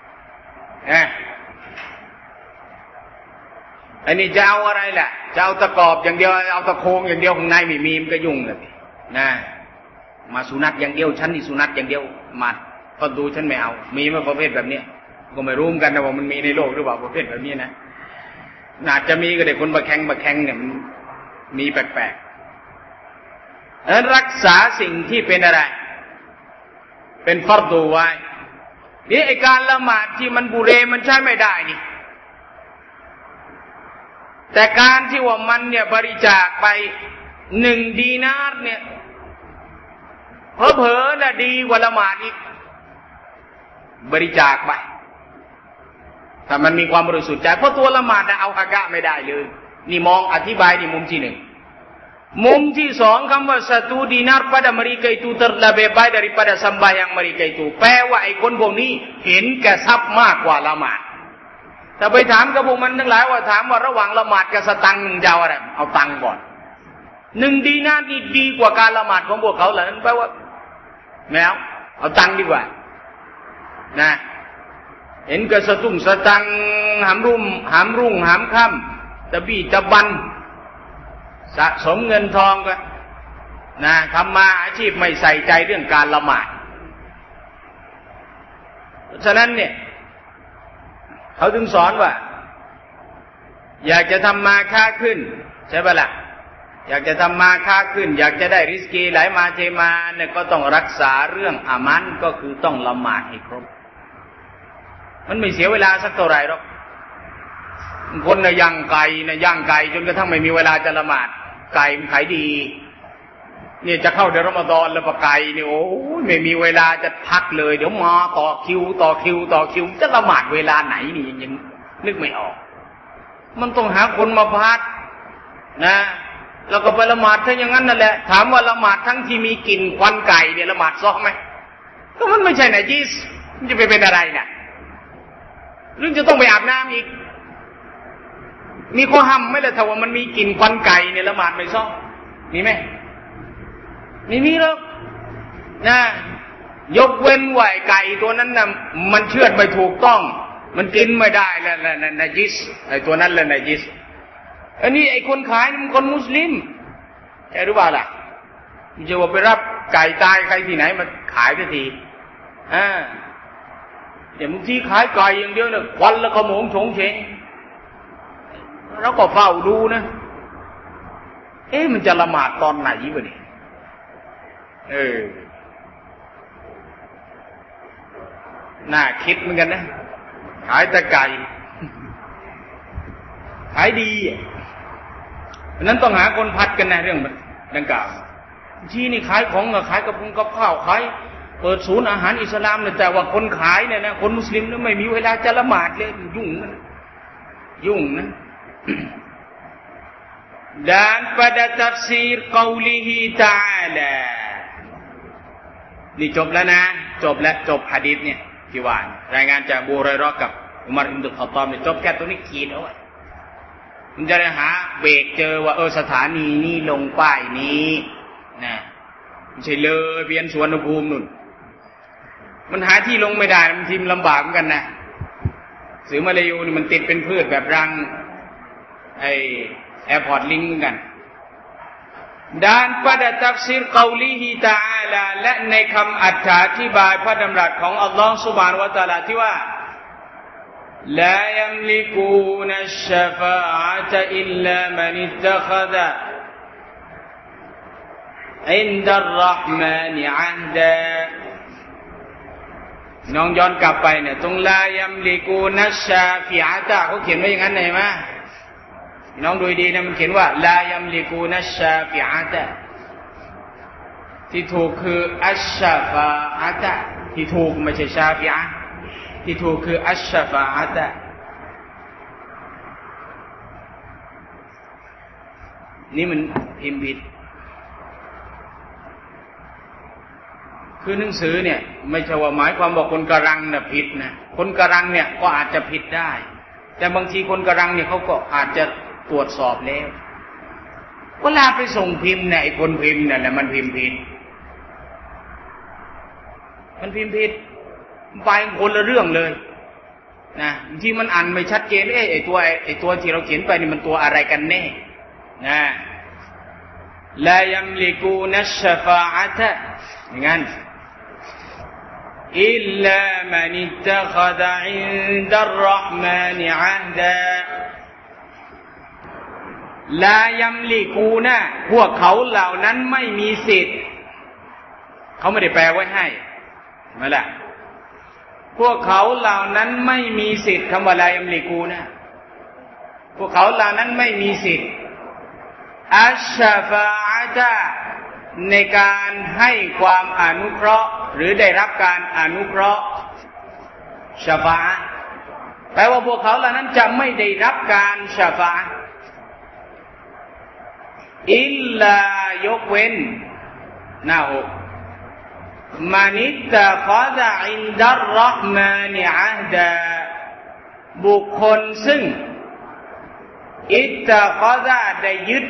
อันนี้จะเอาอะไรล่ะจะเอาตะกอบอย่างเดียวเอาตะโคงอย่างเดียวข้างในไม่มีมันก็ยุ่งเลยนะมาสุนัตอย่างเดียวฉันนี่สุนัตอย่างเดียวมาก็ดูฉันไม่เอามีไหมประเภทแบบนี้ก็ไม่รู้เหมือนกันนะว่ามันมีในโลกหรือเปล่าประเภทแบบนี้นะอาจจะมีก็ได้คนบะแข่งเนี่ยมันมีแปลกๆนั้นรักษาสิ่งที่เป็นอะไรเป็นฟัรดูไว้นี่ไอการละหมาดที่มันบุเรมันใช้ไม่ได้นี่แต่การที่ว่ามันเนี่ยบริจาคไป1 ดีนาร์เนี่ยเผลอๆน่ะดีกว่าละหมาดอีกบริจาคไปถ้ามันมีความบริสุทธิ์ใจเพราะตัวละหมาดเอาฮะกะไม่ได้เลยนี่มองอธิบายในมุมที่1มุมที่2คำว่า1 dinar pada mereka itu terlebih baik daripada sembahyang mereka ituแปลว่าไอ้คนพวกนี้เห็นแก่ทรัพย์มากกว่าละหมาดถ้าไปถามกับพวกมันทั้งหลายว่าถามว่าระหว่างละหมาดกับสตังค์มึงจะเอาอะไรเอาตังค์ก่อน1 ดีนาร์นี่ดีกว่าการละหมาดของพวกเขาเหรอนั่นแปลว่าไม่เอาตังค์ดีกว่านะเห็นกระตุ้งสตังหามรุ่งหามค่ำตะบี้ตะบันสะสมเงินทองก็นะทำมาอาชีพไม่ใส่ใจเรื่องการละหมาดฉะนั้นเนี่ยเขาถึงสอนว่าอยากจะทำมาค้าขึ้นใช่ปะล่ะอยากจะทำมาค้าขึ้นอยากจะได้ริสกีไหลมาเทมาเนี่ยก็ต้องรักษาเรื่องอามันก็คือต้องละหมาดให้ครบมันไม่เสียเวลาสักเท่าไหร่หรอกคนน่ะย่างไก่จนกระทั่งไม่มีเวลาจะละหมาดไก่มันขายดีเนี่ยจะเข้าเดือนรอมฎอนแล้วปะไก่เนี่ยโอ้ไม่มีเวลาจะพักเลยเดี๋ยวมาต่อคิวจะละหมาดเวลาไหนนี่ยังนึกไม่ออกมันต้องหาคนมาพัดนะแล้วก็ไปละหมาดถ้าอย่างนั้นนั่นแหละถามว่าละหมาดทั้งที่มีกลิ่นควันไก่เนี่ยละหมาดซ้อไหมก็มันไม่ใช่นะจีสมันจะไปเป็นอะไรน่ะเรื่องจะต้องไปอาบน้ำอีกมีข้อห้ามไหมล่ะถ้าว่ามันมีกลิ่นควันไก่เนี่ยละหมาดไม่ซ้อมีไหมไม่มีหรอกนะยกเว้นว่าไก่ตัวนั้นน่ะมันเชือดไม่ถูกต้องมันกินไม่ได้แล้วนะจิสไอ้ตัวนั้นแหละนะจิสอันนี้ไอ้คนขายมันคนมุสลิมใช่หรือเปล่าล่ะมันจะว่าไปรับไก่ตายใครที่ไหนมาขายสักทีเดี๋ยวบางทีขายไก่อย่างเดียวเนี่ยควันแล้วก็โหมงโฉงเฉงแล้วก็เฝ้าดูนะมันจะละหมาดตอนไหนวะเนี่ยน่าคิดเหมือนกันนะขายแต่ไก่ขายดีเพราะนั้นต้องหาคนพัดกันนะเรื่องดังกล่าวที่นี่ขายของขายกับข้าวขายเปิดศูนย์อาหารอิสลามเนี่ยแต่ว่าคนขายเนี่ยนะคนมุสลิมเนี่ยไม่มีเวลาจะละหมาดเลยยุ่งนะ dan pada tafsir qaulihi ta'ala นี่จบแล้วนะจบหะดีษเนี่ยที่ว่ารายงานจากบูรอยเราะห์กับอุมัรอิบนุลค็อฏฏอบเนี่ยจบแค่ตรงนี้ขีดเอาไว้มันจะได้หาเบรกเจอว่าสถานีนี้ลงป้ายนี้นะไม่ใช่เลยเวียนสวนภูมินู่นมันหาที่ลงไม่ได้มันทีมลำบากเหมือนกันนะสือมาลายูนี่มันติดเป็นพืชแบบรังไอแอร์พอร์ตลิงก์เหมือนกันpada tafsir qaulihi ta'ala และในคำอธิบายพระดำรัสของอัลลอฮฺซุบฮานะฮูวะตะอาลาที่ว่า لا يملكون الشفاعة إلا من اتخذ عند الرحمن عهدا น้องย้อนกลับไปเนี่ยตรงลายัมลิกูนัชชาฟิอะตะเขาเขียนไว้อย่างนั้นเห็นไหมน้องดูดีนะมันเขียนว่าลายัมลิกูนัชชาฟิอะตะที่ถูกคืออัชชาฟาอะตะที่ถูกไม่ใช่ชาฟิอะที่ถูกคืออัชชาฟาอะตะนี่มันพิมพ์ผิดคือหนังสือเนี่ยไม่ใช่ว่าหมายความว่าคนกะรังน่ะผิดนะคนกะรังเนี่ยก็อาจจะผิดได้แต่บางทีคนกะรังเนี่ยเขาก็อาจจะตรวจสอบแล้วเวลาไปส่งพิมพ์เนี่ยไอ้คนพิมพ์เนี่ยแหละมันพิมพ์ผิดไปคนละเรื่องเลยนะที่มันอ่านไม่ชัดเจนไอ้ตัวที่เราเขียนไปนี่มันตัวอะไรกันแน่นะลายัมลิกูนัชชฟาอะตะอย่างนั้นอิลลามันอิตตะคอดะอินดัรเราะห์มานิอะฮดาลายัมลิกูนะพวกเขาเหล่านั้นไม่มีสิทธิ์เขาไม่ได้แปลไว้ให้มาละพวกเขาเหล่านั้นไม่มีสิทธิ์คำว่าลายัมลิกูนะพวกเขาเหล่านั้นไม่มีสิทธิ์อัชชฟาอะตะในการให้ความอนุเคราะห์หรือได้รับการอนุเคราะห์ชฟาอะห์แปลว่าพวกเขาเหล่านั้นจะไม่ได้รับการชฟาอะห์อิลลายกเว้นหน้าอกมานิตะคอดะอินดัรเราะห์มานิอะฮดาบุคคลซึ่งอิตตะคอดะได้ยึด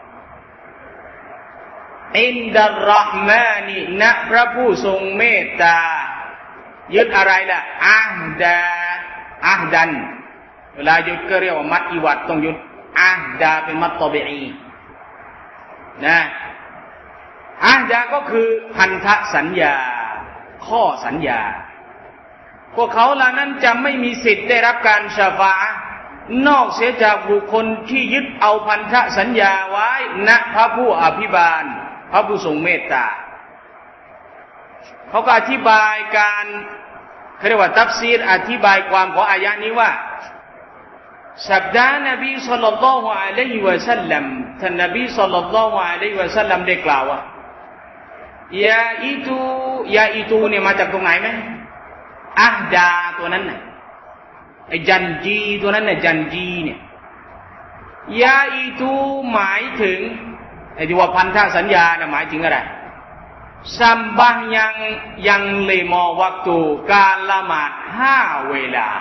อินดัรเราะห์มานิณพระผู้ทรงเมตตายึดอะไรล่ะอะฮดาอะฮดันเวลายึดก็เรียกว่ามัดอีวัดต้องยึดอะฮดาเป็นมัดตอบีอีนะอะฮดาก็คือพันธสัญญาข้อสัญญาพวกเขาเหล่านั้นจะไม่มีสิทธิ์ได้รับการชฟาอะห์นอกเสียจากบุคคลที่ยึดเอาพันธสัญญาไว้ณพระผู้อภิบาลพระผู้ทรงเมตตาเขาก็อธิบายการเขาเรียกว่าตัฟซีรอธิบายความของอายะนี้ว่าสับดานบีศ็อลลัลลอฮุอะลัยฮิวะซัลลัมท่านนบีศ็อลลัลลอฮุอะลัยฮิวะซัลลัมได้กล่าวว่ายาอิตูเนี่ยมาจากตรงไหนไหมอะฮดาตัวนั้นน่ะไอ้จันจีตัวนั้นน่ะจันจีเนี่ยยาอิตูหมายถึงไอ้ที่ว่าพันธสัญญาน่ะหมายถึงอะไรซัมบะห์ยังเลมอวักตุการละหมาด5เวลา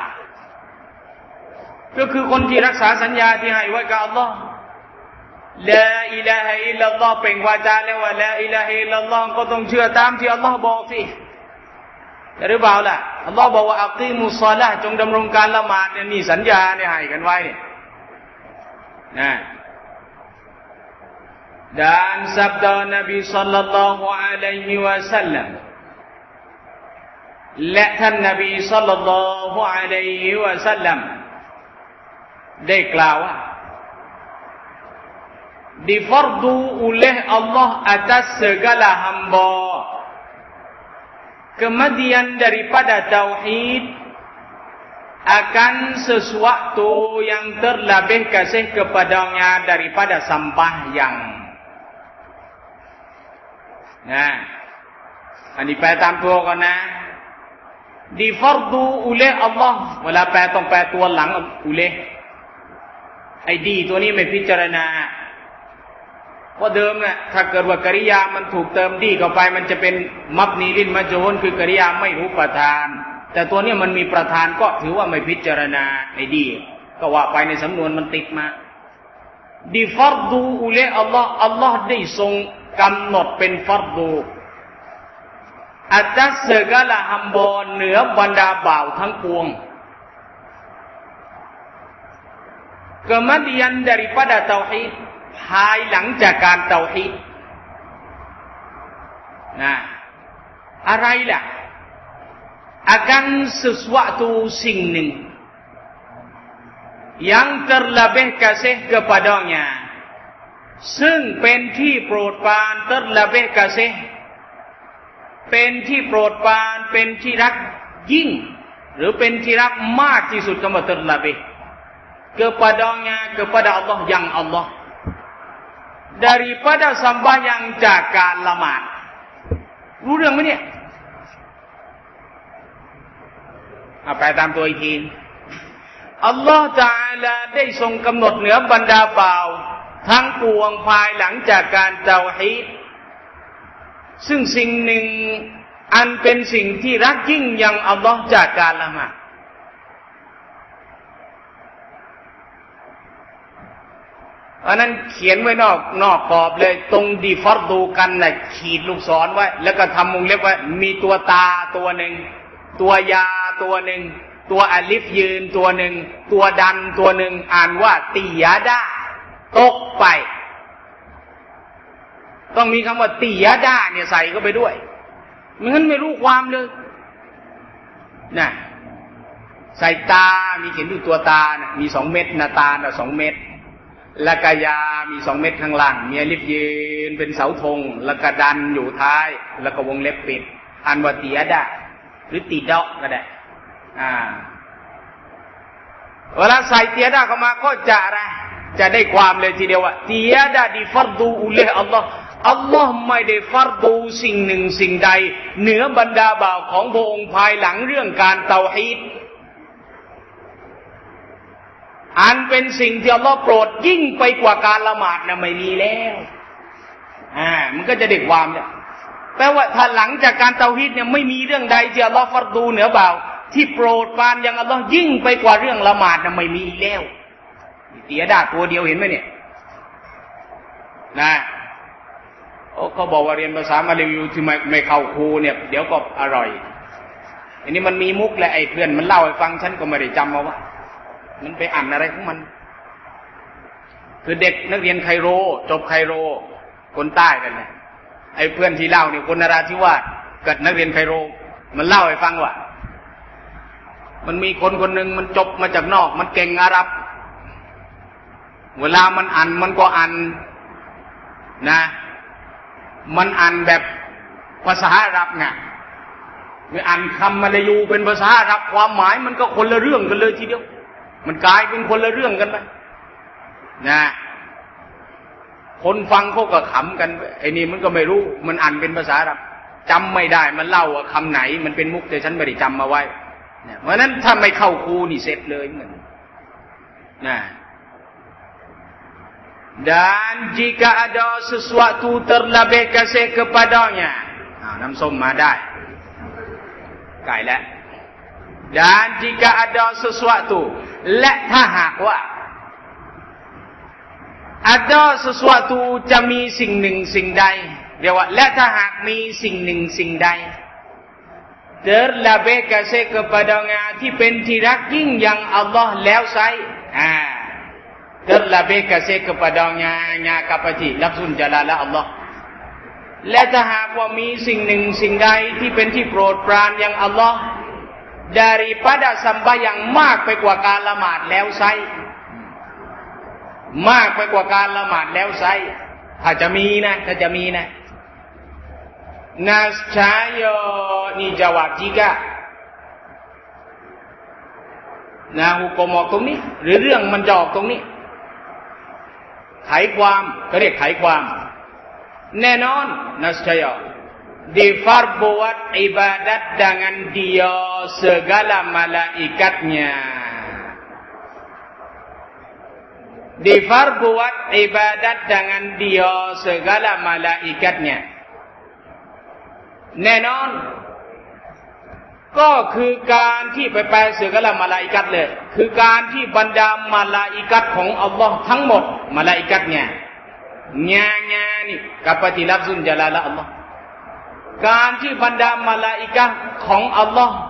ก็คือคนที่รักษาสัญญาที่ให้ไว้กับอัลลอฮ์ลาอิลาฮะอิลลัลลอฮ์เป็นวาจาแล้วว่าลาอิลาฮะอิลลัลลอฮ์ก็ต้องเชื่อตามที่อัลลอฮ์บอกสิหรือเปล่าล่ะอัลลอฮ์บอกว่าอักีมุศศอลาฮ์จงดำรงการละหมาดเนี่ยนี่สัญญาเนี่ยให้กันไว้เนี่ยนะdan sabda Nabi sallallahu alaihi wasallam และท่านนบีศ็อลลัลลอฮุอะลัยฮิวะซัลลัมได้กล่าวว่า difardu oleh Allah atas segala hamba kemudian daripada tauhid akan sesuatu yang terlebih kasih kepadanya daripada sembahyang nah อันนี้แปลตามตัวก่อนนะดีฟัรดูอุเลอัลลอฮ์เวลาแปลต้องแปลตัวหลังอุเลไอ้ดีตัวนี้ไม่พิจารณาเพราะเดิมน่ะถ้าเกิดว่ากริยามันถูกเติมดีเข้าไปมันจะเป็นมับนีลินมัจญูลคือกริยาไม่รู้ประธานแต่ตัวนี้มันมีประธานก็ถือว่าไม่พิจารณาไอ้ดีก็ว่าไปในสำนวนมันติดมาดีฟัรดูอุเลอัลลอฮ์อัลลอฮ์ได้ทรงกำหนดเป็นฟัรดูatas segala hamba เหนือบรรดาบ่าวทั้งปวง kemudian daripada tauhid ภายหลังจากการเตาฮีดnahอะไรล่ะ akan sesuatu สิ่งหนึ่ง yang terlebih kasih kepadanya ซึ่งเป็นที่โปรดปราน terlebih kasih เป็นที่โปรดปรานเป็นที่รักยิ่งหรือเป็นที่รักมากที่สุดคำว่า terlebih kepadanya kepada Allah yang Allah daripada sembahyang จากการละหมาดรู้เรื่องไหมเนี่ยแปลตามตัวอีกทีอัลลอฮฺตะอาลาได้ทรงกำหนดเหนือบรรดาบ่าวทั้งปวงภายหลังจากการเตาฮีดซึ่งสิ่งหนึ่งอันเป็นสิ่งที่รักยิ่งยังอัลลอฮฺจากการละหมาดอันนั้นเขียนไว้นอกกรอบเลยตรงดีฟัรดูกันน่ะขีดลูกศรไว้แล้วก็ทำวงเล็บไว้มีตัวตาตัวหนึ่งตัวยาตัวหนึ่งตัวอลิฟยืนตัวหนึ่งตัวดันตัวหนึ่งอ่านว่าติยาดาตกไปต้องมีคำว่าติยาดาเนี่ยใส่เข้าไปด้วยไม่งั้นไม่รู้ความเลยน่ะใส่ตามีเขียนอยู่ตัวตาน่ะมี2 เม็ดนะตาน่ะ2 เม็ดแล้วก็ยามี2 เม็ดข้างล่างมีอลิฟยืนเป็นเสาธงแล้วก็ดันอยู่ท้ายแล้วก็วงเล็บปิดอ่านว่าติยาดาหรือติดอกก็ได้เวลาใส่ติยาดาเข้ามาก็จะได้ความเลยทีเดียวว่าติยาดาดิฟัรดูอุลอัลลอฮ์อัลลอฮ์ไม่ได้ฟัรดูสิ่งหนึ่งสิ่งใดเหนือบรรดาบ่าวของพระองค์ภายหลังเรื่องการเตาฮีดอันเป็นสิ่งที่อัลลอฮ์โปรดยิ่งไปกว่าการละหมาดนะไม่มีแล้วมันก็จะได้ความเนี่ยแปลว่าถ้าหลังจากการเตาฮีดเนี่ยไม่มีเรื่องใดที่อัลลอฮ์ฟัรดูเหนือบ่าวที่โปรดปรานอย่างอัลลอฮ์ยิ่งไปกว่าเรื่องละหมาดนะไม่มีแล้วติยาดาตัวเดียวเห็นไหมเนี่ยนะเขาบอกว่าเรียนภาษามาเลย์ที่ไม่เข้าครูเนี่ยเดี๋ยวก็อร่อยอันนี้มันมีมุกแหละไอ้เพื่อนมันเล่าให้ฟังฉันก็ไม่ได้จำมาว่ามันไปอ่านอะไรของมันคือเด็กนักเรียนไคโรจบไคโรคนใต้กันเลยไอ้เพื่อนที่เล่าเนี่ยคนนราธิวาสกับนักเรียนไคโรมันเล่าให้ฟังว่ามันมีคนหนึ่งมันจบมาจากนอกมันเก่งอาหรับเวลามันอ่านมันก็อ่านนะมันอ่านแบบภาษาอาหรับไงไม่อ่านคำมาลายูเป็นภาษาอาหรับความหมายมันก็คนละเรื่องกันเลยทีเดียวมันกลายเป็นคนละเรื่องกันไปนะคนฟังเขาก็ขำกันไอ้นี่มันก็ไม่รู้มันอ่านเป็นภาษาอาหรับจำไม่ได้มันเล่าว่าคำไหนมันเป็นมุกแต่ฉันไม่ได้จำมาไว้เพราะนั้นถ้าไม่เข้าครูนี่เสร็จเลยเหมือนนะdan jika ada sesuatu terlebih kasih kepadanya น้ำส้มมาได้ไก่แล้ว dan jika ada sesuatu และถ้าหากว่า ada sesuatu จะมีสิ่งหนึ่งสิ่งใดเรียกว่าและถ้าหากมีสิ่งหนึ่งสิ่งใดterlebih kasih kepadanya ที่เป็นที่รักยิ่งยังอัลลอฮ์แล้วไซterlebih kasih kepadanya nya kapati lafzul jalalah Allah และถ้าหากว่ามีสิ่งหนึ่งสิ่งใดที่เป็นที่โปรดปรานยังอัลลอฮ์ daripada sembahyang มากไปกว่าการละหมาดแล้วไซมากไปกว่าการละหมาดแล้วไซถ้าจะมีนะnascaya นี่จาวาบjikaนะหุกมออกตรงนี้หรือเรื่องมันจะออกตรงนี้ไขความก็เรียกไขความแน่นอนnascaya difarbuat ibadat dengan dia segala malaikatnya difarbuat ibadat dengan dia segala malaikatnyaแน่นอนก็คือการที่ไปแปลเสือกะละมาลาอิกัตเลยคือการที่บรรดามาลาอิกัตของอัลลอฮ์ทั้งหมดมาลาอิกัตเนี่ย nyaนี่กับปฏิลักษณ์จลาละอัลลอฮ์การที่บรรดามาลาอิกะฮ์ของอัลลอฮ์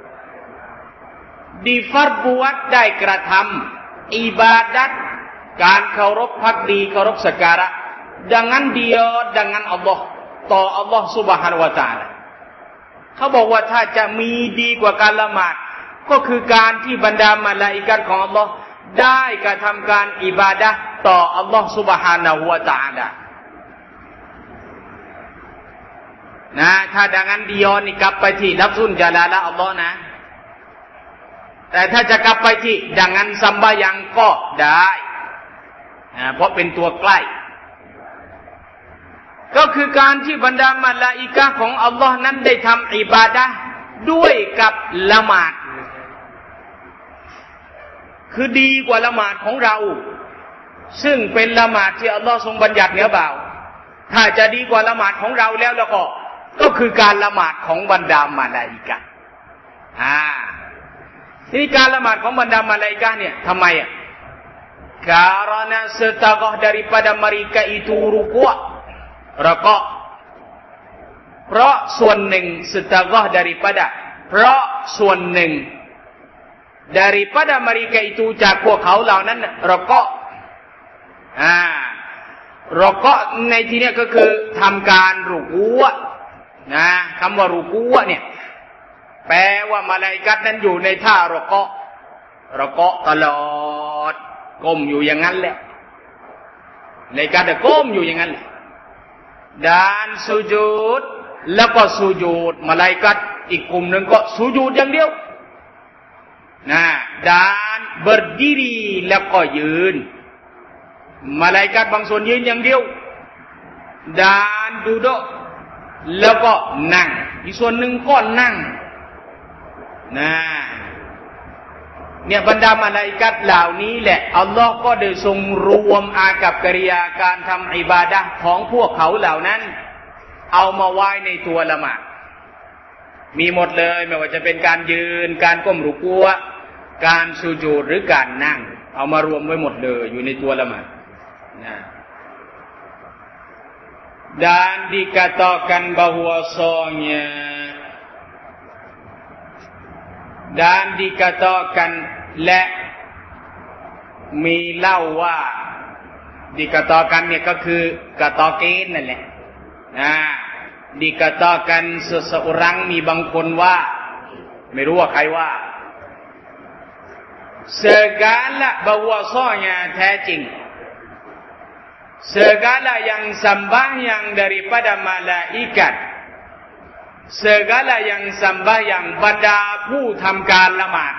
ดิฟัรบุวัตได้กระทำอิบาดัตการเคารพภักดีเคารพสักการะdengan dia dengan Allah ต่ออัลลอฮ์ซุบฮานะฮูวะตะอาลาเขาบอกว่าถ้าจะมีดีกว่าการละหมาดก็คือการที่บรรดามาลาอิกะฮ์ของอัลลอฮ์ได้กระทำการอิบาดะห์ต่ออัลลอฮ์ซุบฮานะฮูวะตะอาลานะถ้าดังนั้นดิยอนนี่กลับไปที่ลัฟซุนจาลาละอัลลอฮ์นะแต่ถ้าจะกลับไปที่ดังนั้นซัมบะยังก็ได้เพราะเป็นตัวใกล้ก็คือการที่บรรดามาลาอิกะฮ์ของอัลลอฮ์นั้นได้ทำอิบาดะห์ด้วยกับละหมาดคือดีกว่าละหมาดของเราซึ่งเป็นละหมาดที่อัลลอฮ์ทรงบัญญัติเหนือบ่าวถ้าจะดีกว่าละหมาดของเราแล้วก็คือการละหมาดของบรรดามาลาอิกะฮ์ทีนี้การละหมาดของบรรดามาลาอิกะฮ์เนี่ยทำไมkarena setengah daripada mereka itu rukuk rakaat เพราะส่วนหนึ่ง setengah daripada เพราะส่วนหนึ่ง daripada mereka itu จากพวกเขาเหล่านั้นรากะรากะในที่นี้ก็คือทำการรุกูะนะคำว่ารุกูะเนี่ยแปลว่ามาลาอิกะฮ์นั้นอยู่ในท่ารากะตลอดก้มอยู่อย่างนั้นแหละมาลาอิกะฮ์ก้มอยู่อย่างนั้นแหละdan sujud แล้วก็สุญูดมาลาอิกะฮ์อีกกลุ่มหนึ่งก็สุญูดอย่างเดียวdan berdiri แล้วก็ยืนมาลาอิกะฮ์บางส่วนยืนอย่างเดียว dan duduk แล้วก็นั่งอีกส่วนหนึ่งก็นั่งเนี่ยบรรดามาลาอิกะฮ์เหล่านี้แหละอัลลอฮ์ก็ได้ทรงรวมอากับกิริยาการทำอิบาดะห์ของพวกเขาเหล่านั้นเอามาไว้ในตัวละหมาดมีหมดเลยไม่ว่าจะเป็นการยืนการก้มรุกูะการสุญูดหรือการนั่งเอามารวมไว้หมดเลยอยู่ในตัวละหมาดdan dikatakan bahwasanya dan dikatakan และมีเล่าว่า dikatakan เนี่ยก็คือกะตอเกนนั่นแหละdikatakan seseorang มีบางคนว่าไม่รู้ว่าใครว่า segala bahwasanya แท้จริง segala yang sembahyang daripada malaikat segala yang sembahyang บรรดาผู้ทำการละหมาด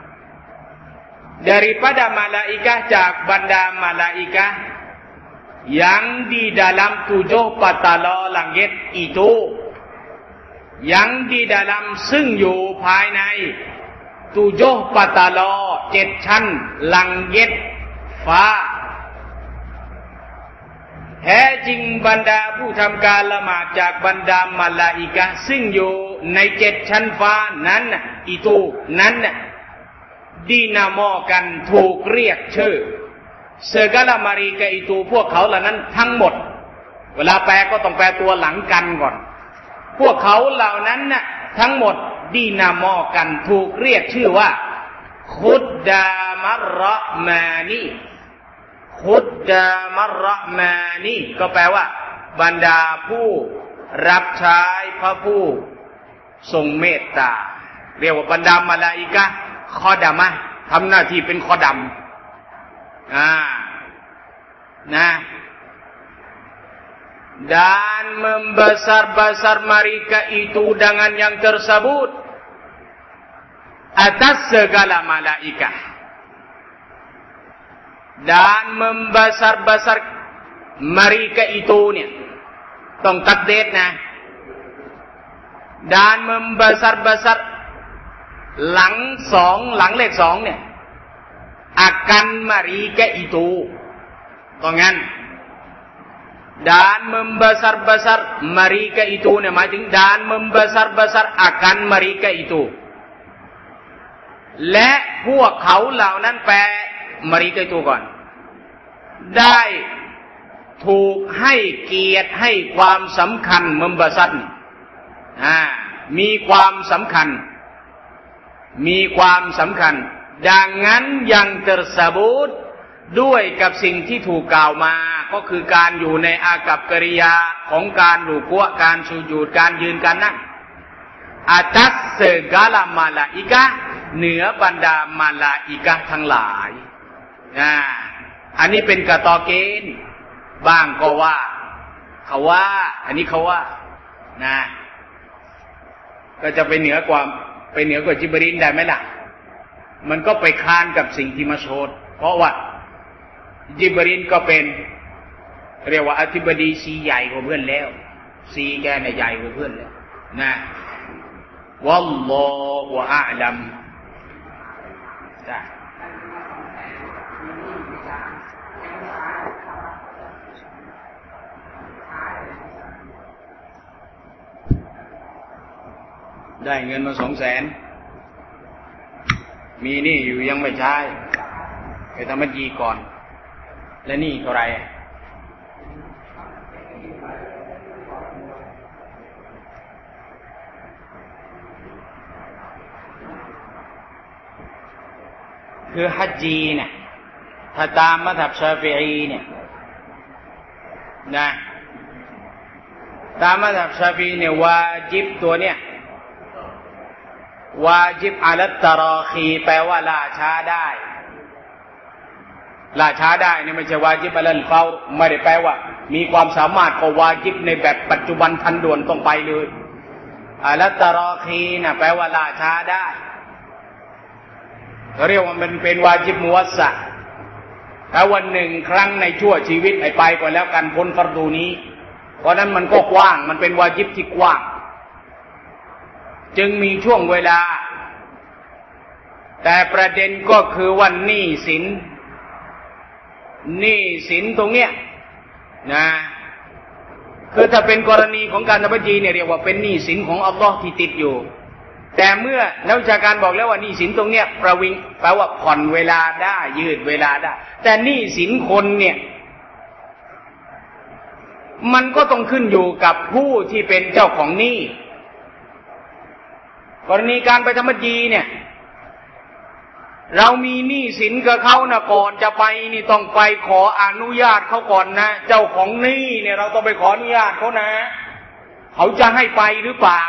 daripada malaikah จากบรรดามาลาอิกะฮ์ yang di dalam 7 patala langit itu yang di dalam ซึ่งอยู่ภายใน 7 patala 7 ชั้นลังเย็ดฟ้าแท้จริงบรรดาผู้ทำการละหมาดจากบรรดามาลาอิกะฮ์ซึ่งอยู่ใน7ชั้นฟ้านั้นituนั้นดินาโมกันถูกเรียกชื่อ segala mereka itu พวกเขาเหล่านั้นทั้งหมดเวลาแปลก็ต้องแปลตัวหลังกันก่อนพวกเขาเหล่านั้นทั้งหมดดินาโมกันถูกเรียกชื่อว่าคุดดามัรเราะมานีคุดดามัรเราะมานีก็แปลว่าบรรดาผู้รับใช้พระผู้ทรงเมตตาเรียกว่าบรรดามาลาอิกะฮ์คอดามะทำหน้าที่เป็นคอดัมdan membesar-besar mereka itu dengan yang tersebut atas segala malaikah dan membesar-besar mereka ituเนี่ยต้องตัดเดทนะ dan membesar-besar หลังเลข2เนี่ย akan mereka itu ก็งั้น dan membesar-besar mereka itu เนี่ยหมายถึง dan membesar-besar akan mereka itu และพวกเขาเหล่านั้นแปล mereka itu ก่อนได้ถูกให้เกียรติให้ความสำคัญมุมบาซัดมีความสำคัญดังนั้นยังtersebutด้วยกับสิ่งที่ถูกกล่าวมาก็คือการอยู่ในอากัปกิริยาของการรุกูอ์การสุญูดการยืนการนั่งatas segala malaikah เหนือบรรดามาลาอิกะห์ทั้งหลายอันนี้เป็นกะตอเกณฑ์บ้างก็ว่าเขาว่าอันนี้เขาว่านะก็จะไปเหนือกว่าจิบรีลได้ไหมล่ะมันก็ไปค้านกับสิ่งที่มาโชดเพราะว่าจิบรีลก็เป็นเรียกว่าอธิบดีซีใหญ่กว่าเพื่อนแล้วซีแกเนี่ยใหญ่กว่าเพื่อนแล้วนะวัลลอฮุอะลัมจ้ะได้เงินมา200,000มีนี่อยู่ยังไม่ใช้ไปทำมัจญีก่อนและนี่เท่าไหร่คือฮัจญีเนี่ยถ้าตามมัธยบชาฟิอีเนี่ยนะตามมัธยบชาฟิอีเนี่ยวาญิบตัวเนี่ยวาญิบอะลัตตะรอคีแปลว่าล่าช้าได้เนี่ยไม่ใช่วาญิบอะลัลเฟาไม่ได้แปลว่ามีความสามารถก็วาญิบในแบบปัจจุบันทันด่วนต้องไปเลยอะลัตตะรอคีน่ะแปลว่าล่าช้าได้เรียกว่ามันเป็นวาญิบมุวัสสะถ้าวันหนึ่งครั้งในชั่วชีวิตให้ไปก่อนแล้วกันพ้นฟัรดูนี้เพราะนั้นมันก็กว้างมันเป็นวาญิบที่กว้างจึงมีช่วงเวลาแต่ประเด็นก็คือว่าหนี้สินตรงเนี้ยนะคือถ้าเป็นกรณีของการทำบัญชีเนี่ยเรียกว่าเป็นหนี้สินของอัลลอฮ์ที่ติดอยู่แต่เมื่อนักวิชาการบอกแล้วว่าหนี้สินตรงเนี้ยประวิงแปลว่าผ่อนเวลาได้ยืดเวลาได้แต่หนี้สินคนเนี่ยมันก็ต้องขึ้นอยู่กับผู้ที่เป็นเจ้าของหนี้กรณีการไปทำบัญชีเนี่ยเรามีหนี้สินกับเขานะก่อนจะไปนี่ต้องไปขออนุญาตเขาก่อนนะเจ้าของหนี้เนี่ยเราต้องไปขออนุญาตเขานะเขาจะให้ไปหรือเปล่า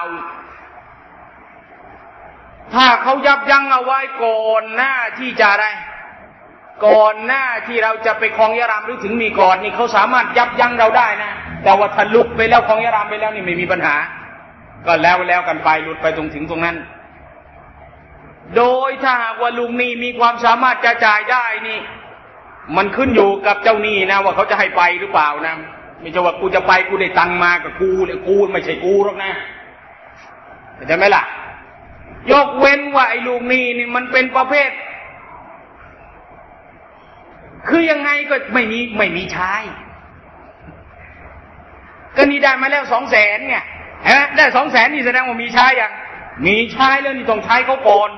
ถ้าเขายับยั้งเอาไว้ก่อนหน้าที่จะอะไรก่อนหน้าที่เราจะไปครองยารามหรือถึงมีก่อนนี่เขาสามารถยับยั้งเราได้นะแต่ว่าถ้าลุกไปแล้วครองยารามไปแล้วนี่ไม่มีปัญหาก็แล้วกันไปหลุดไปถึงตรงนั้นโดยถ้าหากว่าลุงนี่มีความสามารถจะจ่ายได้นี่มันขึ้นอยู่กับเจ้าหนี้นะว่าเขาจะให้ไปหรือเปล่านะไม่ใช่ว่ากูจะไปกูได้ตังมากับกูเนี่ยกูไม่ใช่กูหรอกนะเข้าใจไหมล่ะยกเว้นว่าไอ้ลุงนี่มันเป็นประเภทคือยังไงก็ไม่มีใช้ก็นี่ได้มาแล้ว200,000เนี่ยได้200,000นี่แสดงว่ามีใช้ยังมีใช้แล้วนี่ต้องใช้เขาก่อน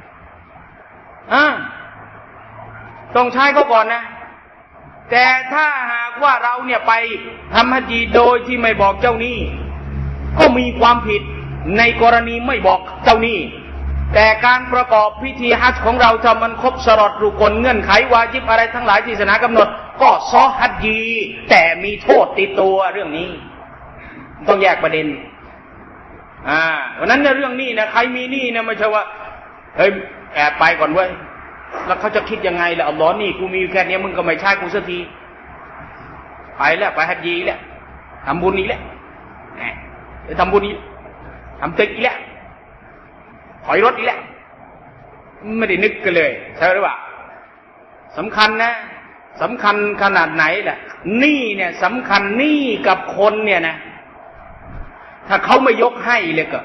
ต้องใช้เขาก่อนนะแต่ถ้าหากว่าเราเนี่ยไปทำฮัจญีโดยที่ไม่บอกเจ้าหนี้ก็มีความผิดในกรณีไม่บอกเจ้าหนี้แต่การประกอบพิธีฮัจญ์ของเราถ้ามันครบชะรอตุรุกลเงื่อนไขวาญิบอะไรทั้งหลายที่ศาสนากำหนดก็ซอฮัจญีแต่มีโทษติดตัวเรื่องนี้ต้องแยกประเด็นเพราะนั้นในเรื่องนี้นะใครมีหนี้นะไม่ใช่ว่าเฮ้ยแอบไปก่อนเว้ยแล้วเขาจะคิดยังไงล่ะอัลลอฮ์นี่กูมีอยู่แค่นี้มึงก็ไม่ใช่กูสักทีไปแล้วไปฮัจญีแล้วทำบุญนี้แล้วทำบุญนี้ทำตึกอีกแล้วถอยรถอีกแล้วไม่ได้นึกกันเลยใช่หรือเปล่าสำคัญนะสำคัญขนาดไหนแหละหนี้เนี่ยสำคัญหนี้กับคนเนี่ยนะถ้าเขาไม่ยกให้เลยก็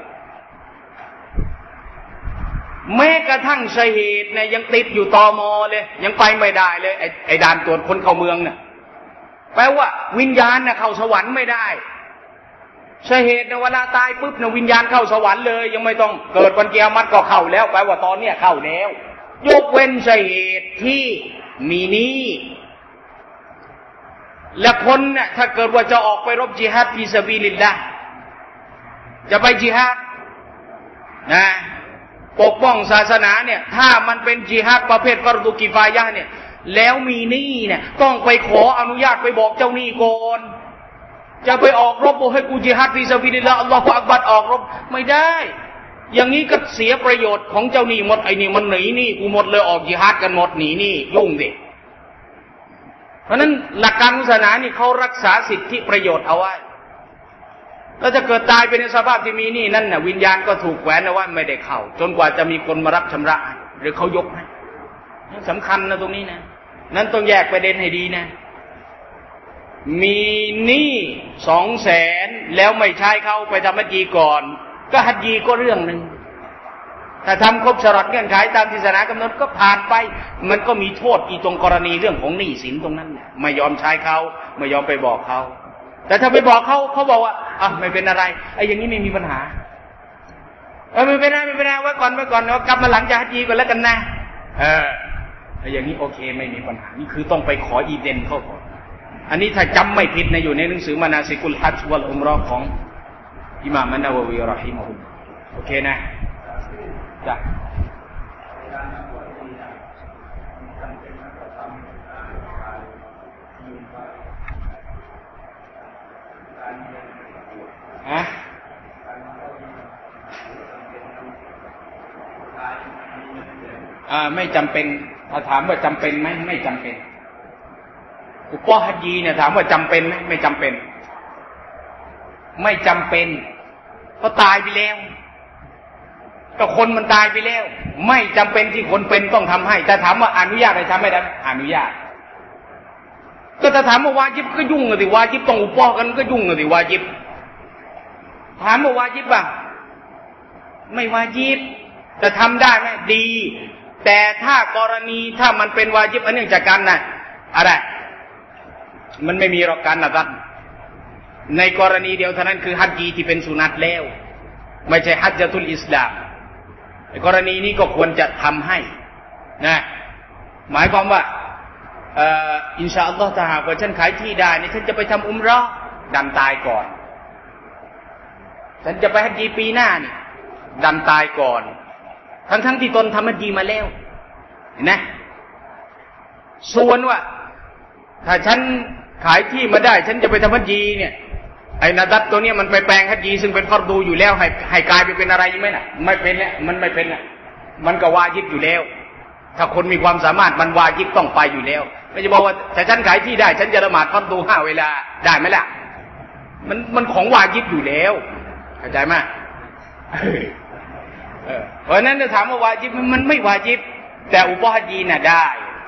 แม้กระทั่งชะเหตุเนี่ยยังติดอยู่ตม.เลยยังไปไม่ได้เลยไอ้ด่านตรวจคนเข้าเมืองเนี่ยแปลว่าวิญญาณน่ะเข้าสวรรค์ไม่ได้ชะเหตุเนี่ยเวลาตายปุ๊บเนี่ยวิญญาณเข้าสวรรค์เลยยังไม่ต้องเกิดวันเกียรติก็เข้าแล้วแปลว่าตอนเนี้ยเข้าแล้วยกเว้นชะเหตุที่มีหนี้และคนเนี่ยถ้าเกิดว่าจะออกไปรบจิฮาดฟีซะบีลิลลาห์จะไปจิฮาดนะปกป้องศาสนาเนี่ยถ้ามันเป็นจิฮาดประเภทฟัรดุกิฟายะห์เนี่ยแล้วมีหนี้เนี่ยต้องไปขออนุญาตไปบอกเจ้าหนี้ก่อนจะไปออกรบบอกให้กูจิฮาดฟีซะบีลิลลาห์อัลลอฮฺอักบัรออกรบไม่ได้อย่างนี้ก็เสียประโยชน์ของเจ้าหนี้หมดไอ้นี่มันหนีหนี้กูหมดเลยออกจิฮาดกันหมดหนีหนี้ยุ่งดิเพราะนั้นหลักการศาสนานี่เขารักษาสิทธิประโยชน์เอาไว้แล้วจะเกิดตายไปในสภาพที่มีหนี้นั่นน่ะวิญญาณก็ถูกแขวนเอาไว้ไม่ได้เข้าจนกว่าจะมีคนมารับชำระหรือเขายกให้สำคัญนะตรงนี้นะนั้นต้องแยกประเด็นให้ดีนะมีหนี้200,000แล้วไม่ใช้เขาไปทำฮัจญีก่อนก็ฮัจญีก็เรื่องนึงถ้าทำครบชะรอตเงื่อนไขตามที่ศาสนากำหนดก็ผ่านไปมันก็มีโทษอีตรงกรณีเรื่องของหนี้สินตรงนั้นไม่ยอมใช้เขาไม่ยอมไปบอกเขาแต่ถ้าไปบอกเขาบอกว่าไม่เป็นอะไรไอ้อย่างนี้ไม่มีปัญหาไม่เป็นไรไว้ก่อนแล้วกลับมาหลังจากฮัจญีก่อนแล้วกันนะอย่างนี้โอเคไม่มีปัญหานี่คือต้องไปขออีเดนเขาก่อนอันนี้ถ้าจำไม่ผิดนะอยู่ในหนังสือมานาซิกุลฮัจญ์วัลอุมเราะห์ของอิหม่ามอันนะวะวีเราะฮิมะฮุลลอฮ์โอเคนะจ้ะไม่จำเป็นถ้าถามว่าจำเป็นไหมไม่จำเป็นอุปฮัจญีเนี่ยถามว่าจำเป็นไหมไม่จำเป็นไม่จำเป็นก็ตายไปแล้วก็คนมันตายไปแล้วไม่จำเป็นที่คนเป็นต้องทำให้แต่ถามว่าอนุญาตให้ทำไม่ได้อนุญาตก็ถ้าถามว่าวาญิบก็ยุ่งเลยสิวาญิบต้องอุปกันก็ยุ่งเลยสิวาญิบถามว่าวาญิบป่ะไม่วาญิบจะทำได้ไหมดีแต่ถ้ากรณีถ้ามันเป็นวาญิบอันเนื่องจากการน่ะอะไรมันไม่มีหรอกการนัดในกรณีเดียวเท่านั้นคือฮัจญีที่เป็นสุนัตแล้วไม่ใช่ฮัจญะตุลอิสลามในกรณีนี้ก็ควรจะทำให้นะหมายความว่าอินชาอัลลอฮ์ถ้าหากว่าฉันขายที่ได้เนี่ยฉันจะไปทำอุมเราะห์ดันตายก่อนฉันจะไปฮัจญีปีหน้านี่ดันตายก่อนทั้งที่ตนทำฮัจญีมาแล้วเห็นไหมส่วนว่าถ้าฉันขายที่มาได้ฉันจะไปทำฮัจญีเนี่ยไอ้นาดัตตัวนี้มันไปแปลงฮัจญีซึ่งเป็นฟัรดูอยู่แล้วให้กลายไปเป็นอะไรยังไหมน่ะไม่เป็นแล้วมันไม่เป็นแล้วมันก็วาญิบอยู่แล้วถ้าคนมีความสามารถมันวาญิบต้องไปอยู่แล้วไม่จะบอกว่าถ้าฉันขายที่ได้ฉันจะละหมาดฟัรดู5เวลาได้ไหมล่ะมันของวาญิบอยู่แล้วเข้าใจไหมเพราะนั้นจะถามว่าวาญิบมันไม่วาญิบแต่อุปฮัจญีน่ะได้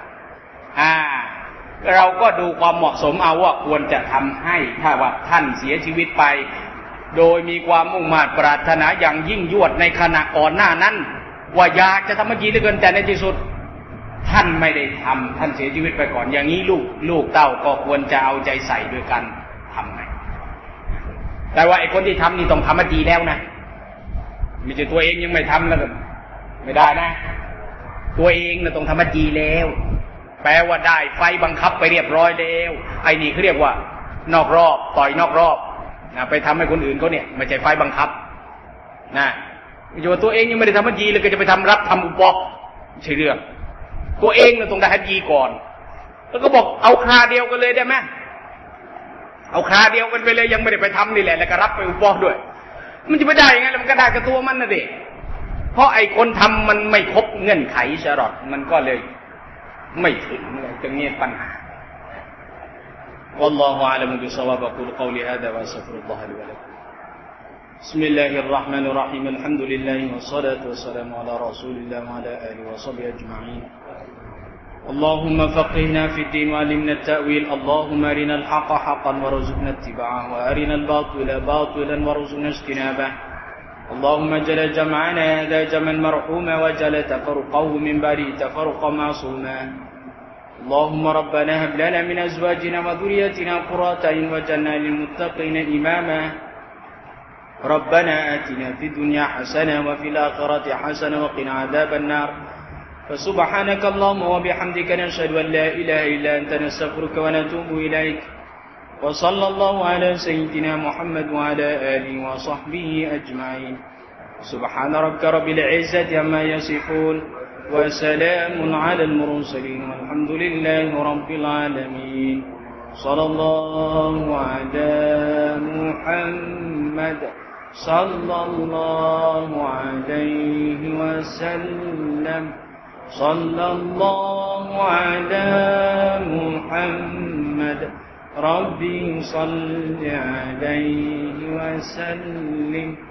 เราก็ดูความเหมาะสมเอาว่าควรจะทำให้ถ้าว่าท่านเสียชีวิตไปโดยมีความมุ่งมั่นปรารถนาอย่างยิ่งยวดในขณะก่อนหน้านั้นว่าอยากจะทำฮัจญีเหลือเกินแต่ในที่สุดท่านไม่ได้ทำท่านเสียชีวิตไปก่อนอย่างนี้ลูกเต้าก็ควรจะเอาใจใส่ด้วยกันทำให้แต่ว่าไอ้คนที่ทำนี่ต้องทำฮัจญีแล้วนะไม่ใช่ตัวเองยังไม่ทำแล้วก็ไม่ได้นะตัวเองน่ะต้องทำฮัจญีแล้วแปลว่าได้ไฟบังคับไปเรียบร้อยแล้วไอ้นี่เขาเรียกว่านอกรอบต่อยนอกรอบนะไปทำให้คนอื่นเขาเนี่ยไม่ใช่ไฟบังคับนะไม่ใช่ว่าตัวเองยังไม่ได้ทำฮัจญีเลยก็จะไปทำอุปกใช่เรื่องตัวเองน่ะต้องได้ฮัจญีก่อนแล้วก็บอกเอาคราเดียวกันเลยได้ไหมเอาคราเดียวกันไปเลยยังไม่ได้ไปทำนี่แหละแล้วก็รับไปอุปกด้วยมันจะไม่ได้ยังไงมันก็ได้กับตัวมันนะดิเพราะไอ้คนทำมันไม่ครบเงื่อนไขชะรอตมันก็เลยไม่ถึงเลยจึงมีปัญหา والله أعلم بالصواب أقول قولي هذا وأستغفر الله لي ولكم بسم الله الرحمن الرحيم الحمد لله والصلاة والسلام على رسول الله وعلى آله وصحبه أجمعين اللهم فقهنا في الدين وعلمنا التأويل اللهم أرنا الحق حقا وارزقنا اتباعه وأرنا الباطل باطلا وارزقنا اجتنابه اللهم اجعل جمعنا هذا جمعا مرحوما واجعل تفرقه من بعده تفرقا معصوما اللهم ربنا هب لنا من أزواجنا وذرياتنا قرة أعين واجعلنا للمتقين إماما ربنا آتنا في الدنيا حسنة وفي الآخرة حسنة وقنا عذاب النار فسبحانك اللهم وبحمدك نشهد أن لا إله إلا أنت نستغفرك ونتوب إليك وصلى الله على سيدنا محمد وعلى آله وصحبه أجمعين. سبحان ربك رب العزة عما يصفون وسلام على المرسلين والحمد لله رب العالمين. صلى الله على محمد صلى الله عليه وسلم. صلى الله على محمد ربي صل عليه وسلم.